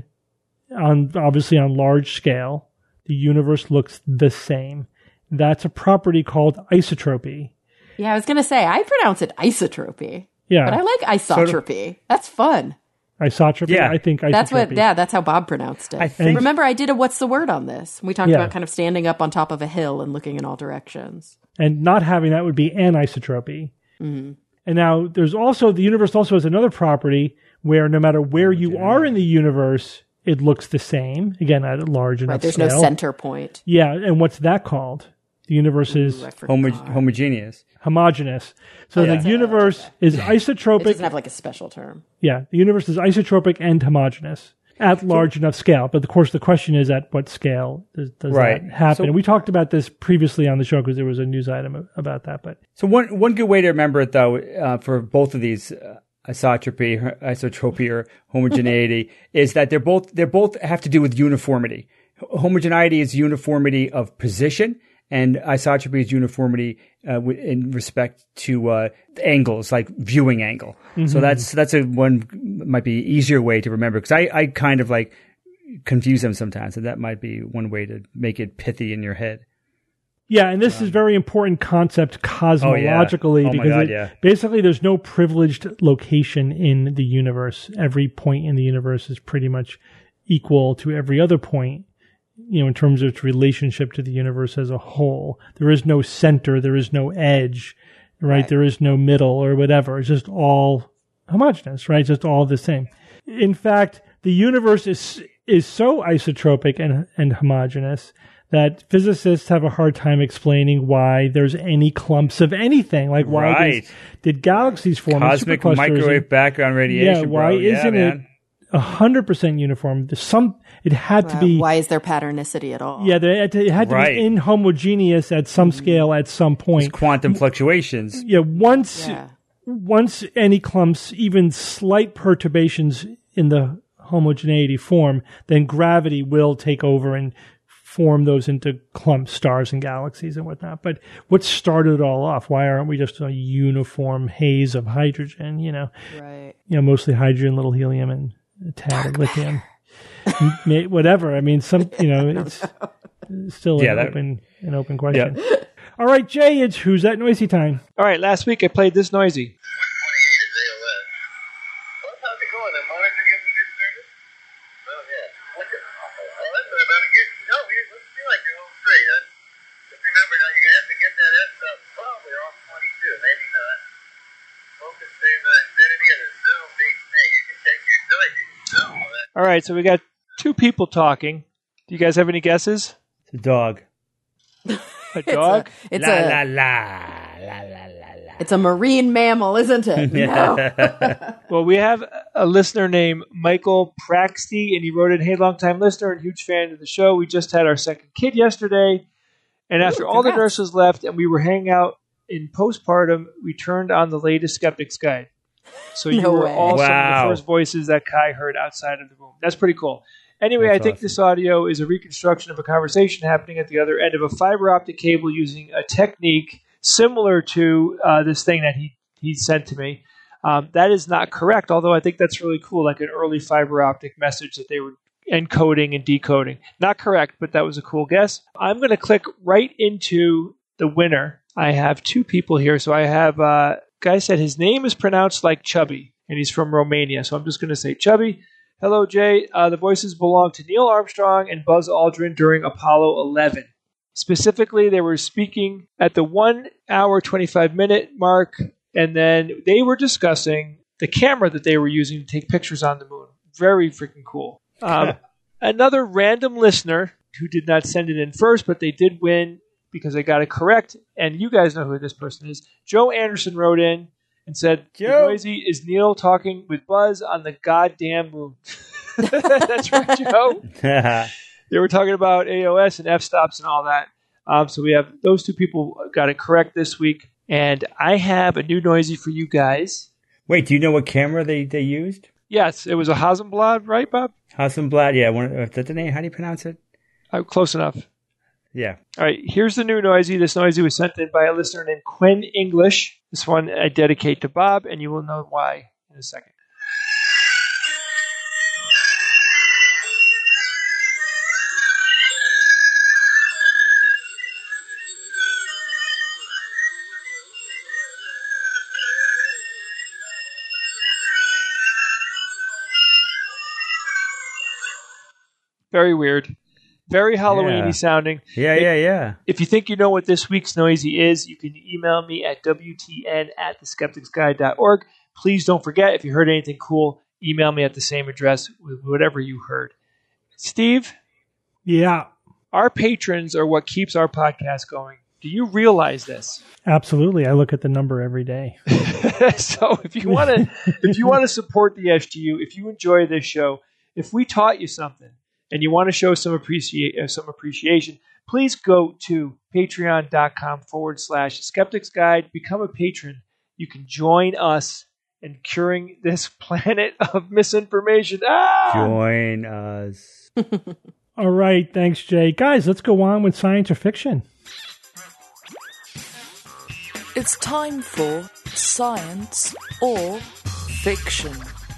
B: on obviously on large scale, the universe looks the same. That's a property called isotropy.
D: Yeah, I was going to say, I pronounce it isotropy.
B: Yeah.
D: But I like isotropy. Sort of, that's fun.
B: Isotropy?
C: Yeah.
B: I think isotropy.
D: That's what, yeah, that's how Bob pronounced it.
C: I think,
D: Remember, I did a What's the Word on this. We talked
B: yeah.
D: about kind of standing up on top of a hill and looking in all directions.
B: And not having that would be anisotropy.
D: Mm-hmm.
B: And now there's also, the universe also has another property where no matter where you are in the universe, it looks the same. Again, at a large enough
D: Right, there's
B: scale.
D: no center point.
B: Yeah, and what's that called? The universe is
D: Ooh,
C: homo- homogeneous.
B: homogeneous. So
C: Oh, yeah.
B: the universe is
D: It
B: isotropic.
D: doesn't have like a special term.
B: Yeah, the universe is isotropic and homogeneous at large enough scale. But of course, the question is at what scale does, does
C: Right.
B: that happen?
C: So-
B: and we talked about this previously on the show because there was a news item about that. But
C: So one one good way to remember it, though, uh, for both of these, uh, isotropy, isotropy, or homogeneity, is that they're both they both have to do with uniformity. Homogeneity is uniformity of position, and isotropy is uniformity uh, w- in respect to uh, angles, like viewing angle.
B: Mm-hmm.
C: So that's that's a one might be easier way to remember, because I, I kind of like confuse them sometimes, and that might be one way to make it pithy in your head.
B: yeah, and this is a very important concept cosmologically
C: Oh, my
B: because
C: God,
B: it-
C: yeah.
B: basically there's no privileged location in the universe. Every point in the universe is pretty much equal to every other point, you know, in terms of its relationship to the universe as a whole. There is no center, there is no edge, right?
D: Right.
B: There is no middle or whatever. It's just all homogeneous, right? Just all the same. In fact, the universe is is so isotropic and and homogeneous that physicists have a hard time explaining why there's any clumps of anything. Like why
C: Right.
B: does, did galaxies form in
C: Cosmic
B: superclusters?
C: microwave background radiation.
B: Yeah, why
C: bro.
B: isn't
C: yeah,
B: it
C: man.
B: a hundred percent uniform? There's some. It had to
D: Uh,
B: be.
D: why is there patternicity at all?
B: Yeah, there had to, it had to
C: Right.
B: be inhomogeneous at some scale at some point.
C: Quantum fluctuations.
B: Yeah, once
D: Yeah.
B: once any clumps, even slight perturbations in the homogeneity form, then gravity will take over and form those into clump stars and galaxies and whatnot. But what started it all off? Why aren't we just a uniform haze of hydrogen? You know,
D: Right.
B: you know, mostly hydrogen, little helium, and a tad of lithium. May- Whatever. I mean, some. You know, it's still
C: Yeah,
B: an
C: that-
B: open an open question. All right, Jay, it's Who's That Noisy time.
E: All right, last week I played this noisy. All right, so we got two people talking. Do you guys have any guesses?
C: It's a dog.
E: A dog?
D: It's
C: la,
D: a
C: la, la, la, la, la, la.
D: it's a marine mammal, isn't it? No.
E: Well, we have a listener named Michael Praxty, and he wrote in, "Hey, long-time listener and huge fan of the show. We just had our second kid yesterday, and after
D: Ooh,
E: all the
D: congrats.
E: nurses left and we were hanging out in postpartum, we turned on the latest Skeptic's Guide. So you
D: No
E: were
D: way.
E: all some of
C: Wow.
E: the first voices that Kai heard outside of the room. That's pretty cool. Anyway,
C: That's
E: I think
C: awesome.
E: this audio is a reconstruction of a conversation happening at the other end of a fiber optic cable using a technique similar to uh, this thing that he, he sent to me. Um, that is not correct, although I think that's really cool, like an early fiber optic message that they were encoding and decoding. Not correct, but that was a cool guess. I'm going to click right into the winner. I have two people here. So I have, uh, guy said his name is pronounced like Chubby, and he's from Romania. So I'm just going to say Chubby. Hello, Jay. Uh, the voices belong to Neil Armstrong and Buzz Aldrin during Apollo eleven. Specifically, they were speaking at the one hour, twenty-five minute mark, and then they were discussing the camera that they were using to take pictures on the moon. Very freaking cool. Um, another random listener who did not send it in first, but they did win because they got it correct, and you guys know who this person is. Joe Anderson wrote in and said,
C: Joe.
E: "The noisy is Neil talking with Buzz on the goddamn moon." That's right, Joe. They were talking about A O S and f-stops and all that. Um, so we have those two people got it correct this week. And I have a new noisy for you guys.
C: Wait, do you know what camera they, they used?
E: Yes, it was a Hasselblad, right, Bob?
C: Hasselblad, yeah. One, is that the name? How do you pronounce it?
E: Uh, close enough.
C: Yeah.
E: All right, here's the new Noisy. This Noisy was sent in by a listener named Quinn English. This one I dedicate to Bob, and you will know why in a second. Very weird. Very Halloween-y
C: Yeah.
E: sounding.
C: Yeah,
E: It-
C: yeah, yeah.
E: If you think you know what this week's Noisy is, you can email me at W T N at the skeptics guide dot org. Please don't forget, if you heard anything cool, email me at the same address with whatever you heard. Steve,
B: Yeah,
E: our patrons are what keeps our podcast going. Do you realize this?
B: absolutely. I look at the number every day.
E: So if you want to, if you want to support the S G U, if you enjoy this show, if we taught you something and you want to show some appreciate uh, some appreciation, please go to patreon.com forward slash skeptics guide. Become a patron. You can join us in curing this planet of misinformation. Ah!
C: Join us.
B: All right. Thanks, Jay. Guys, let's go on with science or fiction.
A: It's time for Science or Fiction.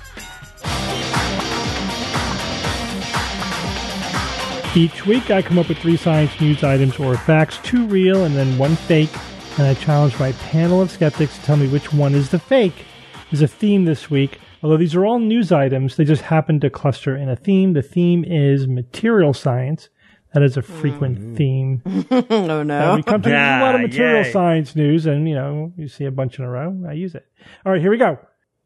B: Each week, I come up with three science news items or facts, two real and then one fake, and I challenge my panel of skeptics to tell me which one is the fake. There's a theme this week. Although these are all news items, they just happen to cluster in a theme. The theme is material science. That is a frequent mm. theme.
D: Oh, no.
B: Uh, we come to
C: Ah,
B: a lot of material
C: yay.
B: science news, and, you know, you see a bunch in a row. I use it. All right, here we go.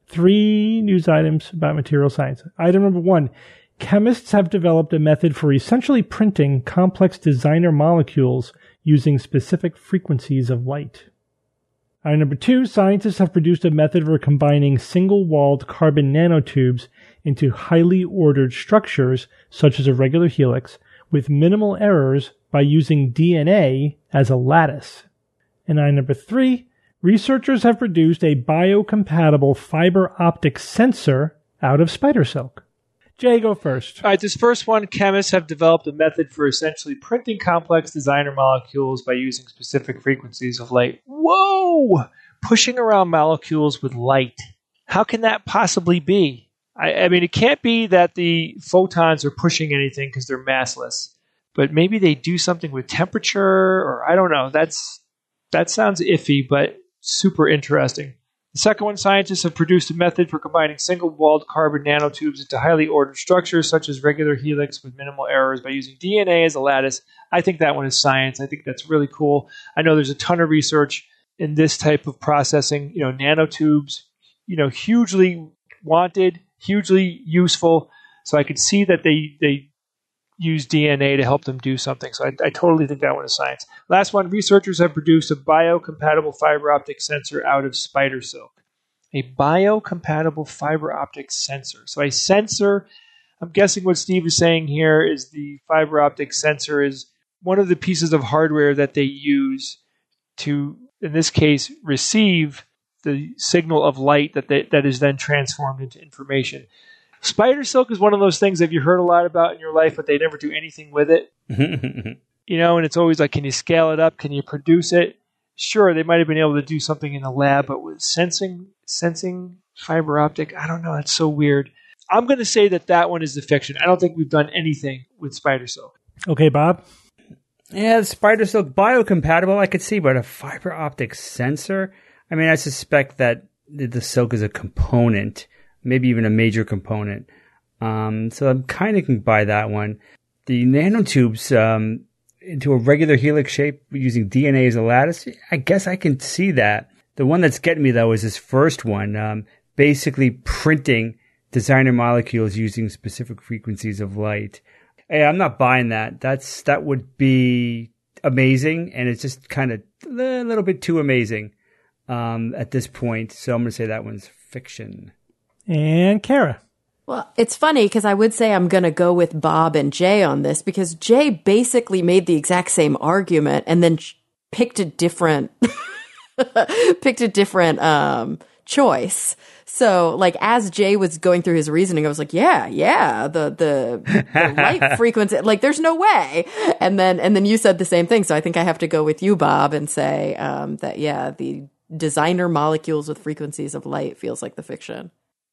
B: Three news items about material science. Item number one. Chemists have developed a method for essentially printing complex designer molecules using specific frequencies of light. Item number two. Scientists have produced a method for combining single-walled carbon nanotubes into highly ordered structures, such as a regular helix, with minimal errors by using D N A as a lattice. And item number three, researchers have produced a biocompatible fiber optic sensor out of spider silk. Jay, go first.
E: All right, this first one, chemists have developed a method for essentially printing complex designer molecules by using specific frequencies of light. Whoa! Pushing around molecules with light. How can that possibly be? I, I mean, it can't be that the photons are pushing anything because they're massless. But maybe they do something with temperature, or I don't know. That's that sounds iffy, but super interesting. The second one, scientists have produced a method for combining single-walled carbon nanotubes into highly ordered structures, such as regular helix with minimal errors by using D N A as a lattice. I think that one is science. I think that's really cool. I know there's a ton of research in this type of processing. You know, nanotubes, you know, hugely wanted, hugely useful. So I could see that they they use D N A to help them do something. So I, I totally think that one is science. Last one, researchers have produced a biocompatible fiber optic sensor out of spider silk. A biocompatible fiber optic sensor. So a sensor, I'm guessing what Steve is saying here is the fiber optic sensor is one of the pieces of hardware that they use to, in this case, receive the signal of light that they, that is then transformed into information. Spider silk is one of those things that you heard a lot about in your life, but they never do anything with it. You know, and it's always like, can you scale it up? Can you produce it? Sure, they might have been able to do something in the lab, but with sensing, sensing fiber optic, I don't know. It's so weird. I'm going to say that that one is the fiction. I don't think we've done anything with spider silk.
B: Okay, Bob.
C: Yeah, the spider silk biocompatible, I could see, but a fiber optic sensor? I mean, I suspect that the silk is a component, maybe even a major component. Um, so I'm kind of can buy that one. The nanotubes um, into a regular helix shape using D N A as a lattice, I guess I can see that. The one that's getting me, though, is this first one, um, basically printing designer molecules using specific frequencies of light. Hey, I'm not buying that. That's That would be amazing, and it's just kind of a little bit too amazing um, at this point. So I'm going to say that one's fiction.
B: And Kara.
D: Well, it's funny because I would say I'm going to go with Bob and Jay on this because Jay basically made the exact same argument and then picked a different picked a different um, choice. So, like, as Jay was going through his reasoning, I was like, yeah, yeah, the, the, the light frequency, like, there's no way. And then, and then you said the same thing. So I think I have to go with you, Bob, and say, um, that, yeah, the designer molecules with frequencies of light feels like the fiction.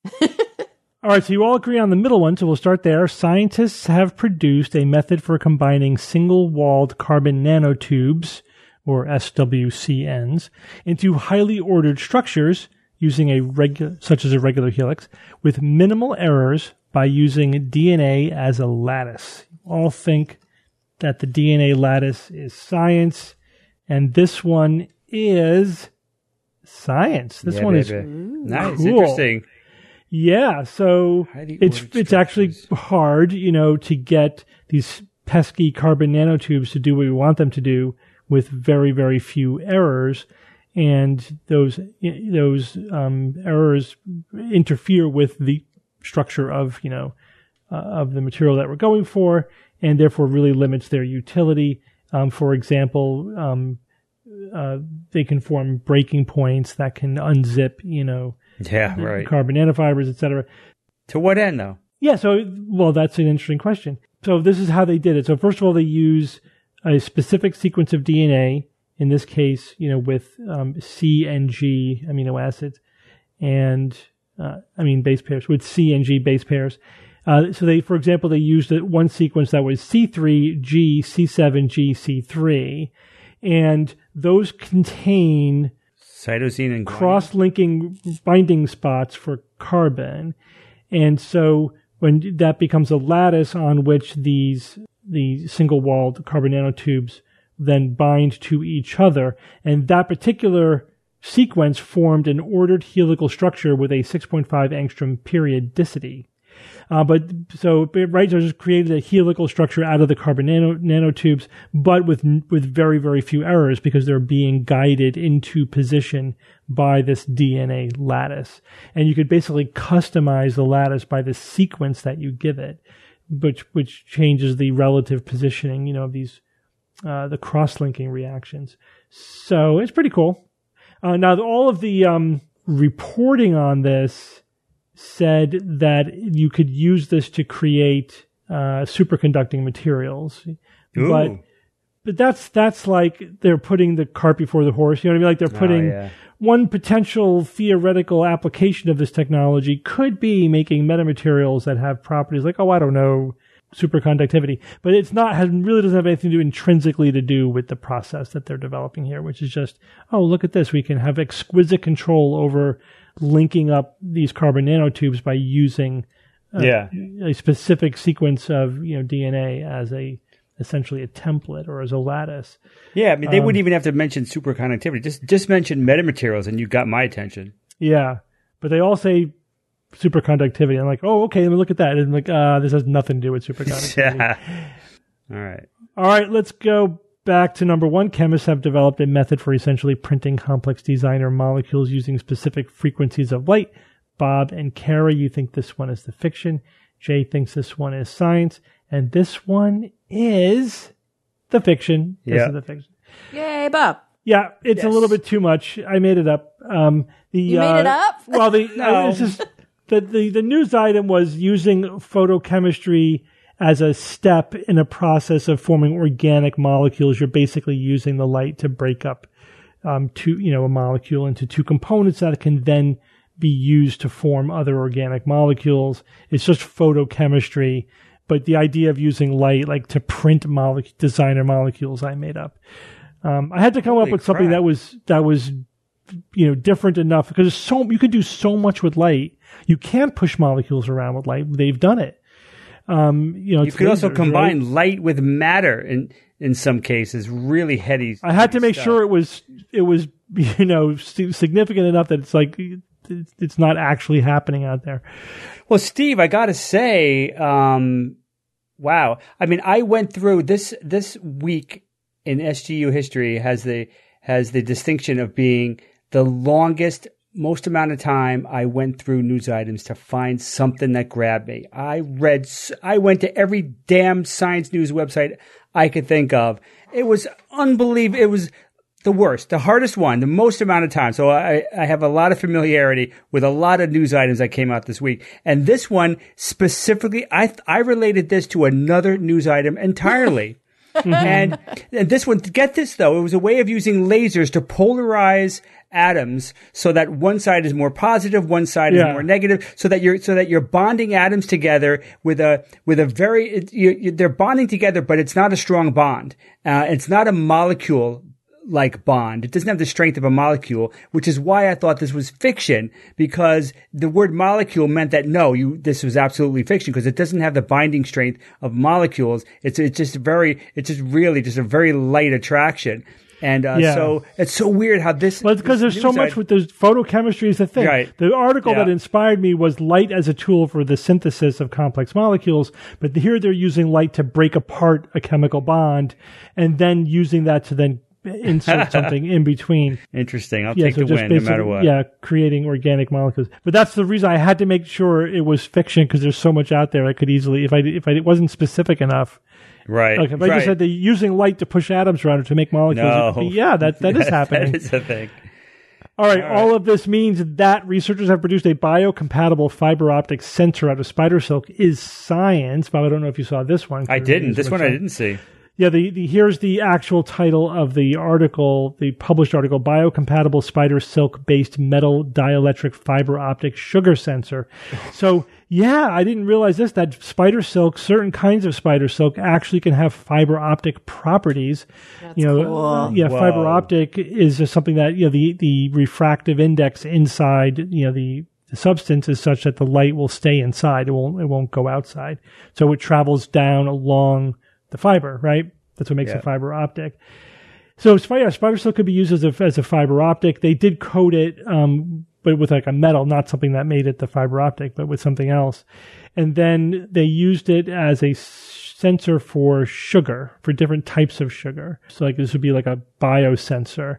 B: All right, so you all agree on the middle one, so we'll start there. Scientists have produced a method for combining single-walled carbon nanotubes, or S W C Ns, into highly ordered structures using a regular, such as a regular helix, with minimal errors by using D N A as a lattice. You all think that the D N A lattice is science, and this one is science. This
C: yeah,
B: one
C: baby.
B: is
C: nice,
B: cool.
C: interesting.
B: Yeah, so it's it's actually hard, you know, to get these pesky carbon nanotubes to do what we want them to do with very, very few errors, and those those um, errors interfere with the structure of, you know, uh, of the material that we're going for, and therefore really limits their utility. Um, for example, um, uh, they can form breaking points that can unzip, you know.
C: Yeah, right.
B: Carbon nanofibers, et cetera.
C: To what end, though?
B: Yeah, so, well, that's an interesting question. So this is how they did it. So first of all, they use a specific sequence of D N A, in this case, you know, with um, C and G amino acids, and, uh, I mean, base pairs, with C and G base pairs. Uh, so they, for example, they used one sequence that was C three, G, C seven, G, C three, and those contain
C: cytosine and
B: cross-linking binding spots for carbon. And so when that becomes a lattice on which these the single-walled carbon nanotubes then bind to each other, and that particular sequence formed an ordered helical structure with a six point five angstrom periodicity. Uh, but so, right, so just created a helical structure out of the carbon nano, nanotubes, but with with very, very few errors because they're being guided into position by this D N A lattice. And you could basically customize the lattice by the sequence that you give it, which which changes the relative positioning, you know, of these uh, the cross-linking reactions. So it's pretty cool. Uh, now, all of the um, reporting on this said that you could use this to create uh, superconducting materials.
C: Ooh.
B: But but that's that's like they're putting the cart before the horse. You know what I mean? Like they're putting
C: oh, yeah.
B: one potential theoretical application of this technology could be making metamaterials that have properties like, oh, I don't know, superconductivity. But it's not, has really doesn't have anything to do intrinsically to do with the process that they're developing here, which is just, oh, look at this. We can have exquisite control over linking up these carbon nanotubes by using a,
C: yeah.
B: a specific sequence of, you know, D N A as a essentially a template or as a lattice.
C: Yeah, I mean, they
B: um,
C: wouldn't even have to mention superconductivity. Just just mention metamaterials, and you got my attention.
B: Yeah, but they all say superconductivity. I'm like, oh, okay, let me look at that. And I'm like, uh, this has nothing to do with superconductivity.
C: Yeah. All right.
B: All right, let's go back to number one. Chemists have developed a method for essentially printing complex designer molecules using specific frequencies of light. Bob and Kara, you think this one is the fiction. Jay thinks this one is science. And this one is the fiction. This
C: yeah.
B: is the fiction.
D: Yay, Bob.
B: Yeah, it's
C: yes.
B: a little bit too much. I made it up. Um, the,
D: you
B: uh,
D: made it up?
B: Well, the,
C: no.
B: uh, it's just, the, the, the news item was using photochemistry as a step in a process of forming organic molecules. You're basically using the light to break up um, two, you know, a molecule into two components that can then be used to form other organic molecules. It's just photochemistry, but the idea of using light, like to print mole- designer molecules, I made up. Um, I had to come
C: Holy
B: up with something
C: crap.
B: that was that was, you know, different enough because so you could do so much with light. You can't push molecules around with light. They've done it. Um, you know,
C: You
B: it's
C: could also
B: lasers,
C: combine
B: right?
C: light with matter in in some cases. Really heady.
B: I had to
C: heady
B: make
C: stuff.
B: sure it was it was you know significant enough that it's like it's, it's not actually happening out there.
C: Well, Steve, I got to say, um, wow. I mean, I went through this this week in S G U history has the has the distinction of being the longest, most amount of time I went through news items to find something that grabbed me. I read, I went to every damn science news website I could think of. It was unbelievable. It was the worst, the hardest one, the most amount of time. So I, I have a lot of familiarity with a lot of news items that came out this week. And this one specifically, I I related this to another news item entirely. and, and this one, get this though, it was a way of using lasers to polarize atoms so that one side is more positive, one side
B: Yeah.
C: is more negative, so that you're so that you're bonding atoms together with a with a very it, you, you, they're bonding together, but it's not a strong bond. Uh, it's not a molecule like bond. It doesn't have the strength of a molecule, which is why I thought this was fiction, because the word molecule meant that no, you this was absolutely fiction because it doesn't have the binding strength of molecules. It's it's just very it's just really just a very light attraction. And uh,
B: Yeah.
C: so it's so weird how this.
B: Well, it's because
C: this
B: there's so
C: news
B: much
C: item-
B: with this photochemistry is the thing.
C: Right.
B: The article
C: Yeah.
B: that inspired me was light as a tool for the synthesis of complex molecules, but here they're using light to break apart a chemical bond and then using that to then insert something in between.
C: Interesting. I'll
B: Yeah,
C: take
B: so
C: the
B: just
C: win no
B: basically,
C: matter what.
B: yeah, creating organic molecules. But that's the reason I had to make sure it was fiction because there's so much out there. I could easily, if I if I wasn't specific enough.
C: Right.
B: Okay, if I
C: right.
B: just said they're using light to push atoms around or to make molecules,
C: No.
B: it'd be- yeah, that that is happening.
C: That is a thing.
B: All right,
C: All
B: all
C: right.
B: of this means that researchers have produced a biocompatible fiber optic sensor out of spider silk. Is science. Bob, I don't know if you saw this one.
C: I didn't. This one I didn't see.
B: Yeah, the, the here's the actual title of the article, the published article: Biocompatible Spider Silk Based Metal Dielectric Fiber Optic Sugar Sensor. So, yeah, I didn't realize this, that spider silk, certain kinds of spider silk actually can have fiber optic properties.
D: That's
B: you know,
D: cool.
B: uh, yeah,
C: Whoa.
B: fiber optic is just something that, you know, the, the refractive index inside, you know, the, the substance is such that the light will stay inside. It won't, it won't go outside. So it travels down along the fiber, right? That's what makes
C: Yeah.
B: a fiber optic. So spider, spider silk could be used as a, as a fiber optic. They did coat it, um, but with like a metal, not something that made it the fiber optic, but with something else. And then they used it as a sensor for sugar, for different types of sugar. So like this would be like a biosensor.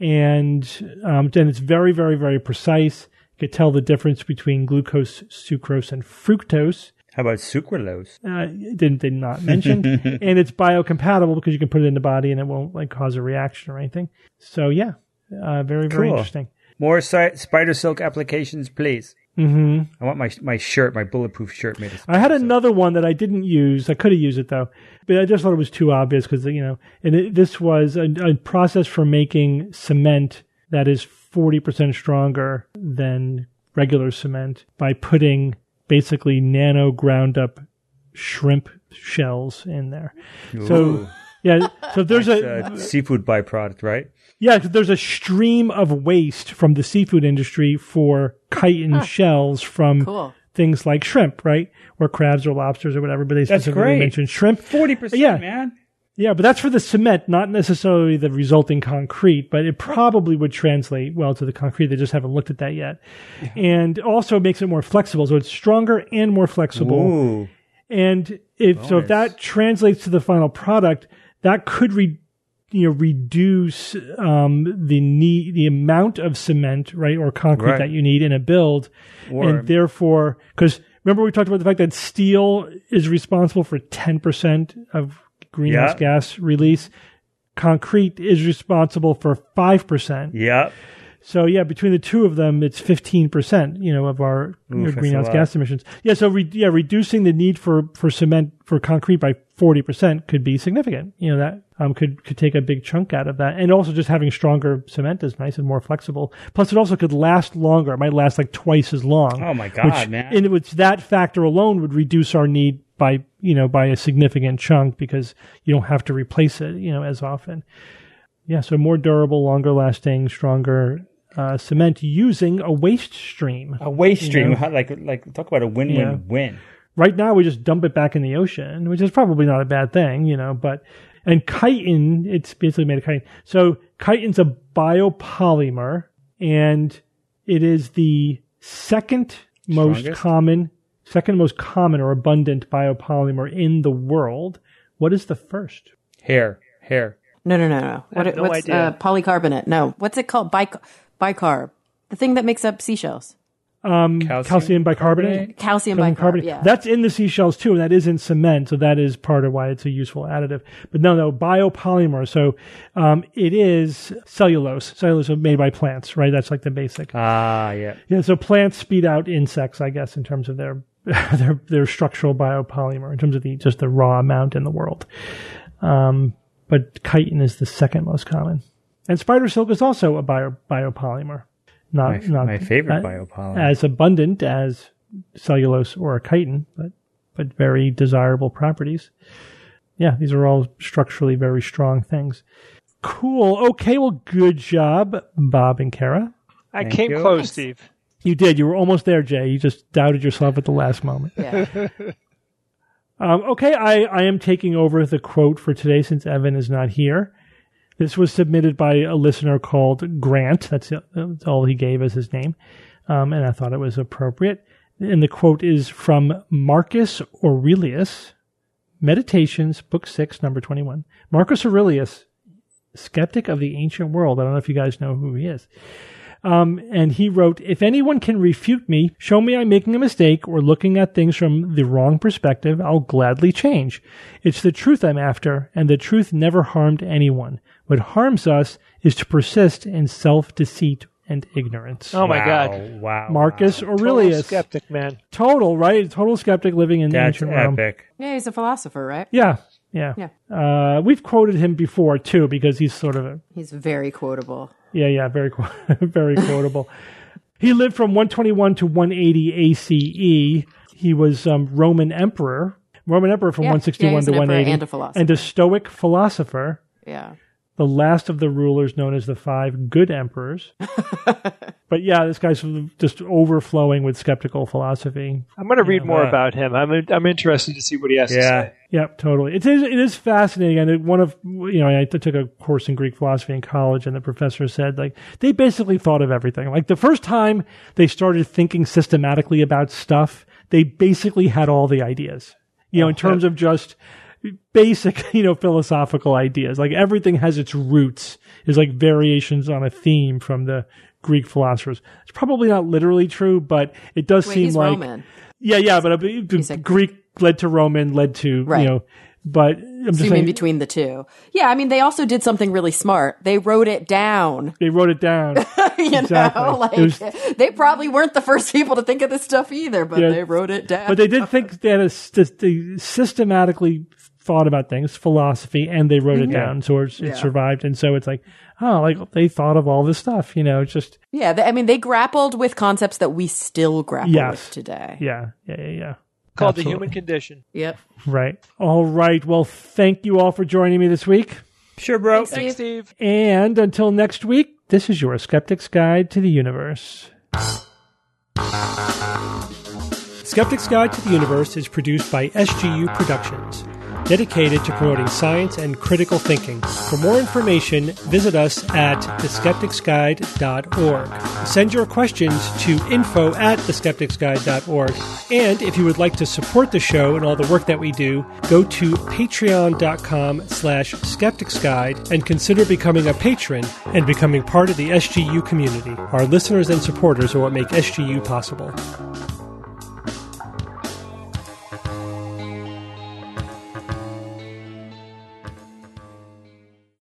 B: And um, then it's very, very, very precise. You could tell the difference between glucose, sucrose, and fructose.
C: How about sucralose?
B: Uh, it didn't did not mention, and it's biocompatible because you can put it in the body and it won't like cause a reaction or anything. So yeah, uh, very very
C: Cool.
B: interesting.
C: More si- spider silk applications, please.
B: hmm
C: I want my my shirt, my bulletproof shirt made of
B: I had
C: spider silk.
B: another one that I didn't use. I could have used it though, but I just thought it was too obvious because you know, and it, this was a, a process for making cement that is forty percent stronger than regular cement by putting basically nano ground up shrimp shells in there. So
C: Ooh.
B: yeah, so there's
C: It's
B: a
C: a seafood byproduct, right?
B: yeah, 'cause there's a stream of waste from the seafood industry for chitin shells from
D: Cool.
B: things like shrimp, right? Or crabs or lobsters or whatever, but they
C: That's
B: specifically
C: great.
B: mentioned shrimp.
C: Forty percent,
B: Yeah.
C: man.
B: Yeah, but that's for the cement, not necessarily the resulting concrete, but it probably would translate well to the concrete. They just haven't looked at that yet. And also makes it more flexible. So it's stronger and more flexible.
C: Ooh.
B: And if so, if
C: Bonus.
B: that translates to the final product, that could re, you know reduce um, the need, the amount of cement, right, or concrete
C: Right.
B: that you need in a build,
C: Or-
B: and therefore, because remember we talked about the fact that steel is responsible for ten percent of greenhouse
C: Yeah.
B: gas release. Concrete is responsible for five percent.
C: Yep.
B: So yeah, between the two of them, it's fifteen percent, you know, of our you know,
C: Oof, that's a
B: greenhouse
C: lot.
B: gas emissions. Yeah, so re- yeah, reducing the need for, for cement for concrete by forty percent could be significant. You know, that um, could could take a big chunk out of that, and also just having stronger cement is nice and more flexible. Plus, it also could last longer. It might last like twice as long.
C: Oh my God,
B: which,
C: man.
B: In which that factor alone would reduce our need by you know by a significant chunk because you don't have to replace it you know as often. Yeah, so more durable, longer lasting, stronger uh, cement using a waste stream.
C: A waste
B: You
C: stream,
B: know?
C: how- like like talk about a win-win-win.
B: Right now, we just dump it back in the ocean, which is probably not a bad thing, you know. But and chitin, it's basically made of chitin. So chitin's a biopolymer, and it is the second most
C: Strongest?
B: common, second most common or abundant biopolymer in the world. What is the first?
C: Hair, hair.
D: No, no, no, no. What,
E: have no
D: what's
E: idea.
D: Uh, polycarbonate? No. What's it called? Bic- bicarb. The thing that makes up seashells.
B: Um, calcium, calcium bicarbonate.
D: Calcium bicarbonate, yeah.
B: That's in the seashells too, and that is in cement, so that is part of why it's a useful additive. But no, no, biopolymer. So um, it is cellulose. Cellulose is made by plants, right? That's like the basic.
C: Ah, yeah.
B: Yeah, so plants speed out insects, I guess, in terms of their their, their structural biopolymer, in terms of the just the raw amount in the world. Um, but chitin is the second most common. And spider silk is also a bio, biopolymer. Not,
C: my,
B: not
C: my favorite
B: uh,
C: biopolymer.
B: As abundant as cellulose or chitin, but but very desirable properties. Yeah, these are all structurally very strong things. Cool. Okay, well, good job, Bob and Kara.
E: I
C: Thank
E: came
C: you.
E: close,
D: Thanks.
E: Steve.
B: You did. You were almost there, Jay. You just doubted yourself at the last moment.
D: Yeah.
B: Um, okay, I, I am taking over the quote for today since Evan is not here. This was submitted by a listener called Grant. That's, that's all he gave as his name. Um, and I thought it was appropriate. And the quote is from Marcus Aurelius, Meditations, Book six, number twenty-one. Marcus Aurelius, skeptic of the ancient world. I don't know if you guys know who he is. Um, and he wrote, if anyone can refute me, show me I'm making a mistake or looking at things from the wrong perspective, I'll gladly change. It's the truth I'm after, and the truth never harmed anyone. What harms us is to persist in self-deceit and ignorance.
E: Oh my
C: Wow,
E: God.
C: Wow.
B: Marcus
C: wow.
B: Aurelius.
E: Total skeptic, man.
B: Total, right? Total skeptic living in the
C: That's
B: ancient Rome.
C: epic.
D: Yeah, he's a philosopher, right?
B: Yeah, yeah.
D: Yeah.
B: Uh, we've quoted him before, too, because he's sort of a...
D: He's very quotable.
B: Yeah, yeah, very, qu- very quotable. He lived from one twenty-one to one eighty A C E. He was um, Roman emperor, Roman emperor from
D: Yeah,
B: one sixty-one
D: yeah, he's
B: to
D: an
B: one
D: emperor
B: eighty,
D: and a philosopher.
B: and a Stoic philosopher.
D: Yeah.
B: The last of the rulers, known as the five good emperors. But yeah, this guy's just overflowing with skeptical philosophy.
E: I'm going to read more
C: uh,
E: about him. I'm I'm interested to see what he has to
C: Yeah.
E: say.
B: Yep, totally. It is it is fascinating. And one of you know, I took a course in Greek philosophy in college, and the professor said like they basically thought of everything. Like the first time they started thinking systematically about stuff, they basically had all the ideas. You know, in terms of just basic, you know, philosophical ideas. Like everything has its roots, is like variations on a theme from the Greek philosophers. It's probably not literally true, but it does
D: Wait,
B: seem
D: he's
B: like
D: Roman.
B: yeah, yeah. But uh,
D: like-
B: Greek led to Roman, led to
D: Right.
B: you know. But I'm just
D: So you
B: saying
D: mean between the two. Yeah, I mean, they also did something really smart. They wrote it down.
B: they wrote it down.
D: you
B: Exactly.
D: know, like
B: It was-
D: they probably weren't the first people to think of this stuff either, but
B: Yeah.
D: they wrote it down.
B: But they did think they had a st- they systematically thought about things, philosophy, and they wrote it down, so it, it
D: Yeah.
B: survived. And so it's like, oh, like they thought of all this stuff, you know, it's just
D: yeah, they, I mean, they grappled with concepts that we still grapple
B: Yes.
D: with today.
B: yeah, yeah, yeah, yeah.
E: Called the
B: Absolutely.
E: human condition.
D: Yep.
B: Right. All right. Well, thank you all for joining me this week.
C: Sure, bro.
D: Thanks,
E: Thanks,
D: Steve.
E: Steve.
B: And until next week, this is your Skeptic's Guide to the Universe. Skeptic's Guide to the Universe is produced by S G U Productions, dedicated to promoting science and critical thinking. For more information, visit us at the skeptics guide dot org. Send your questions to info at the skeptics guide dot org. And if you would like to support the show and all the work that we do, go to patreon.com slash skepticsguide and consider becoming a patron and becoming part of the S G U community. Our listeners and supporters are what make S G U possible.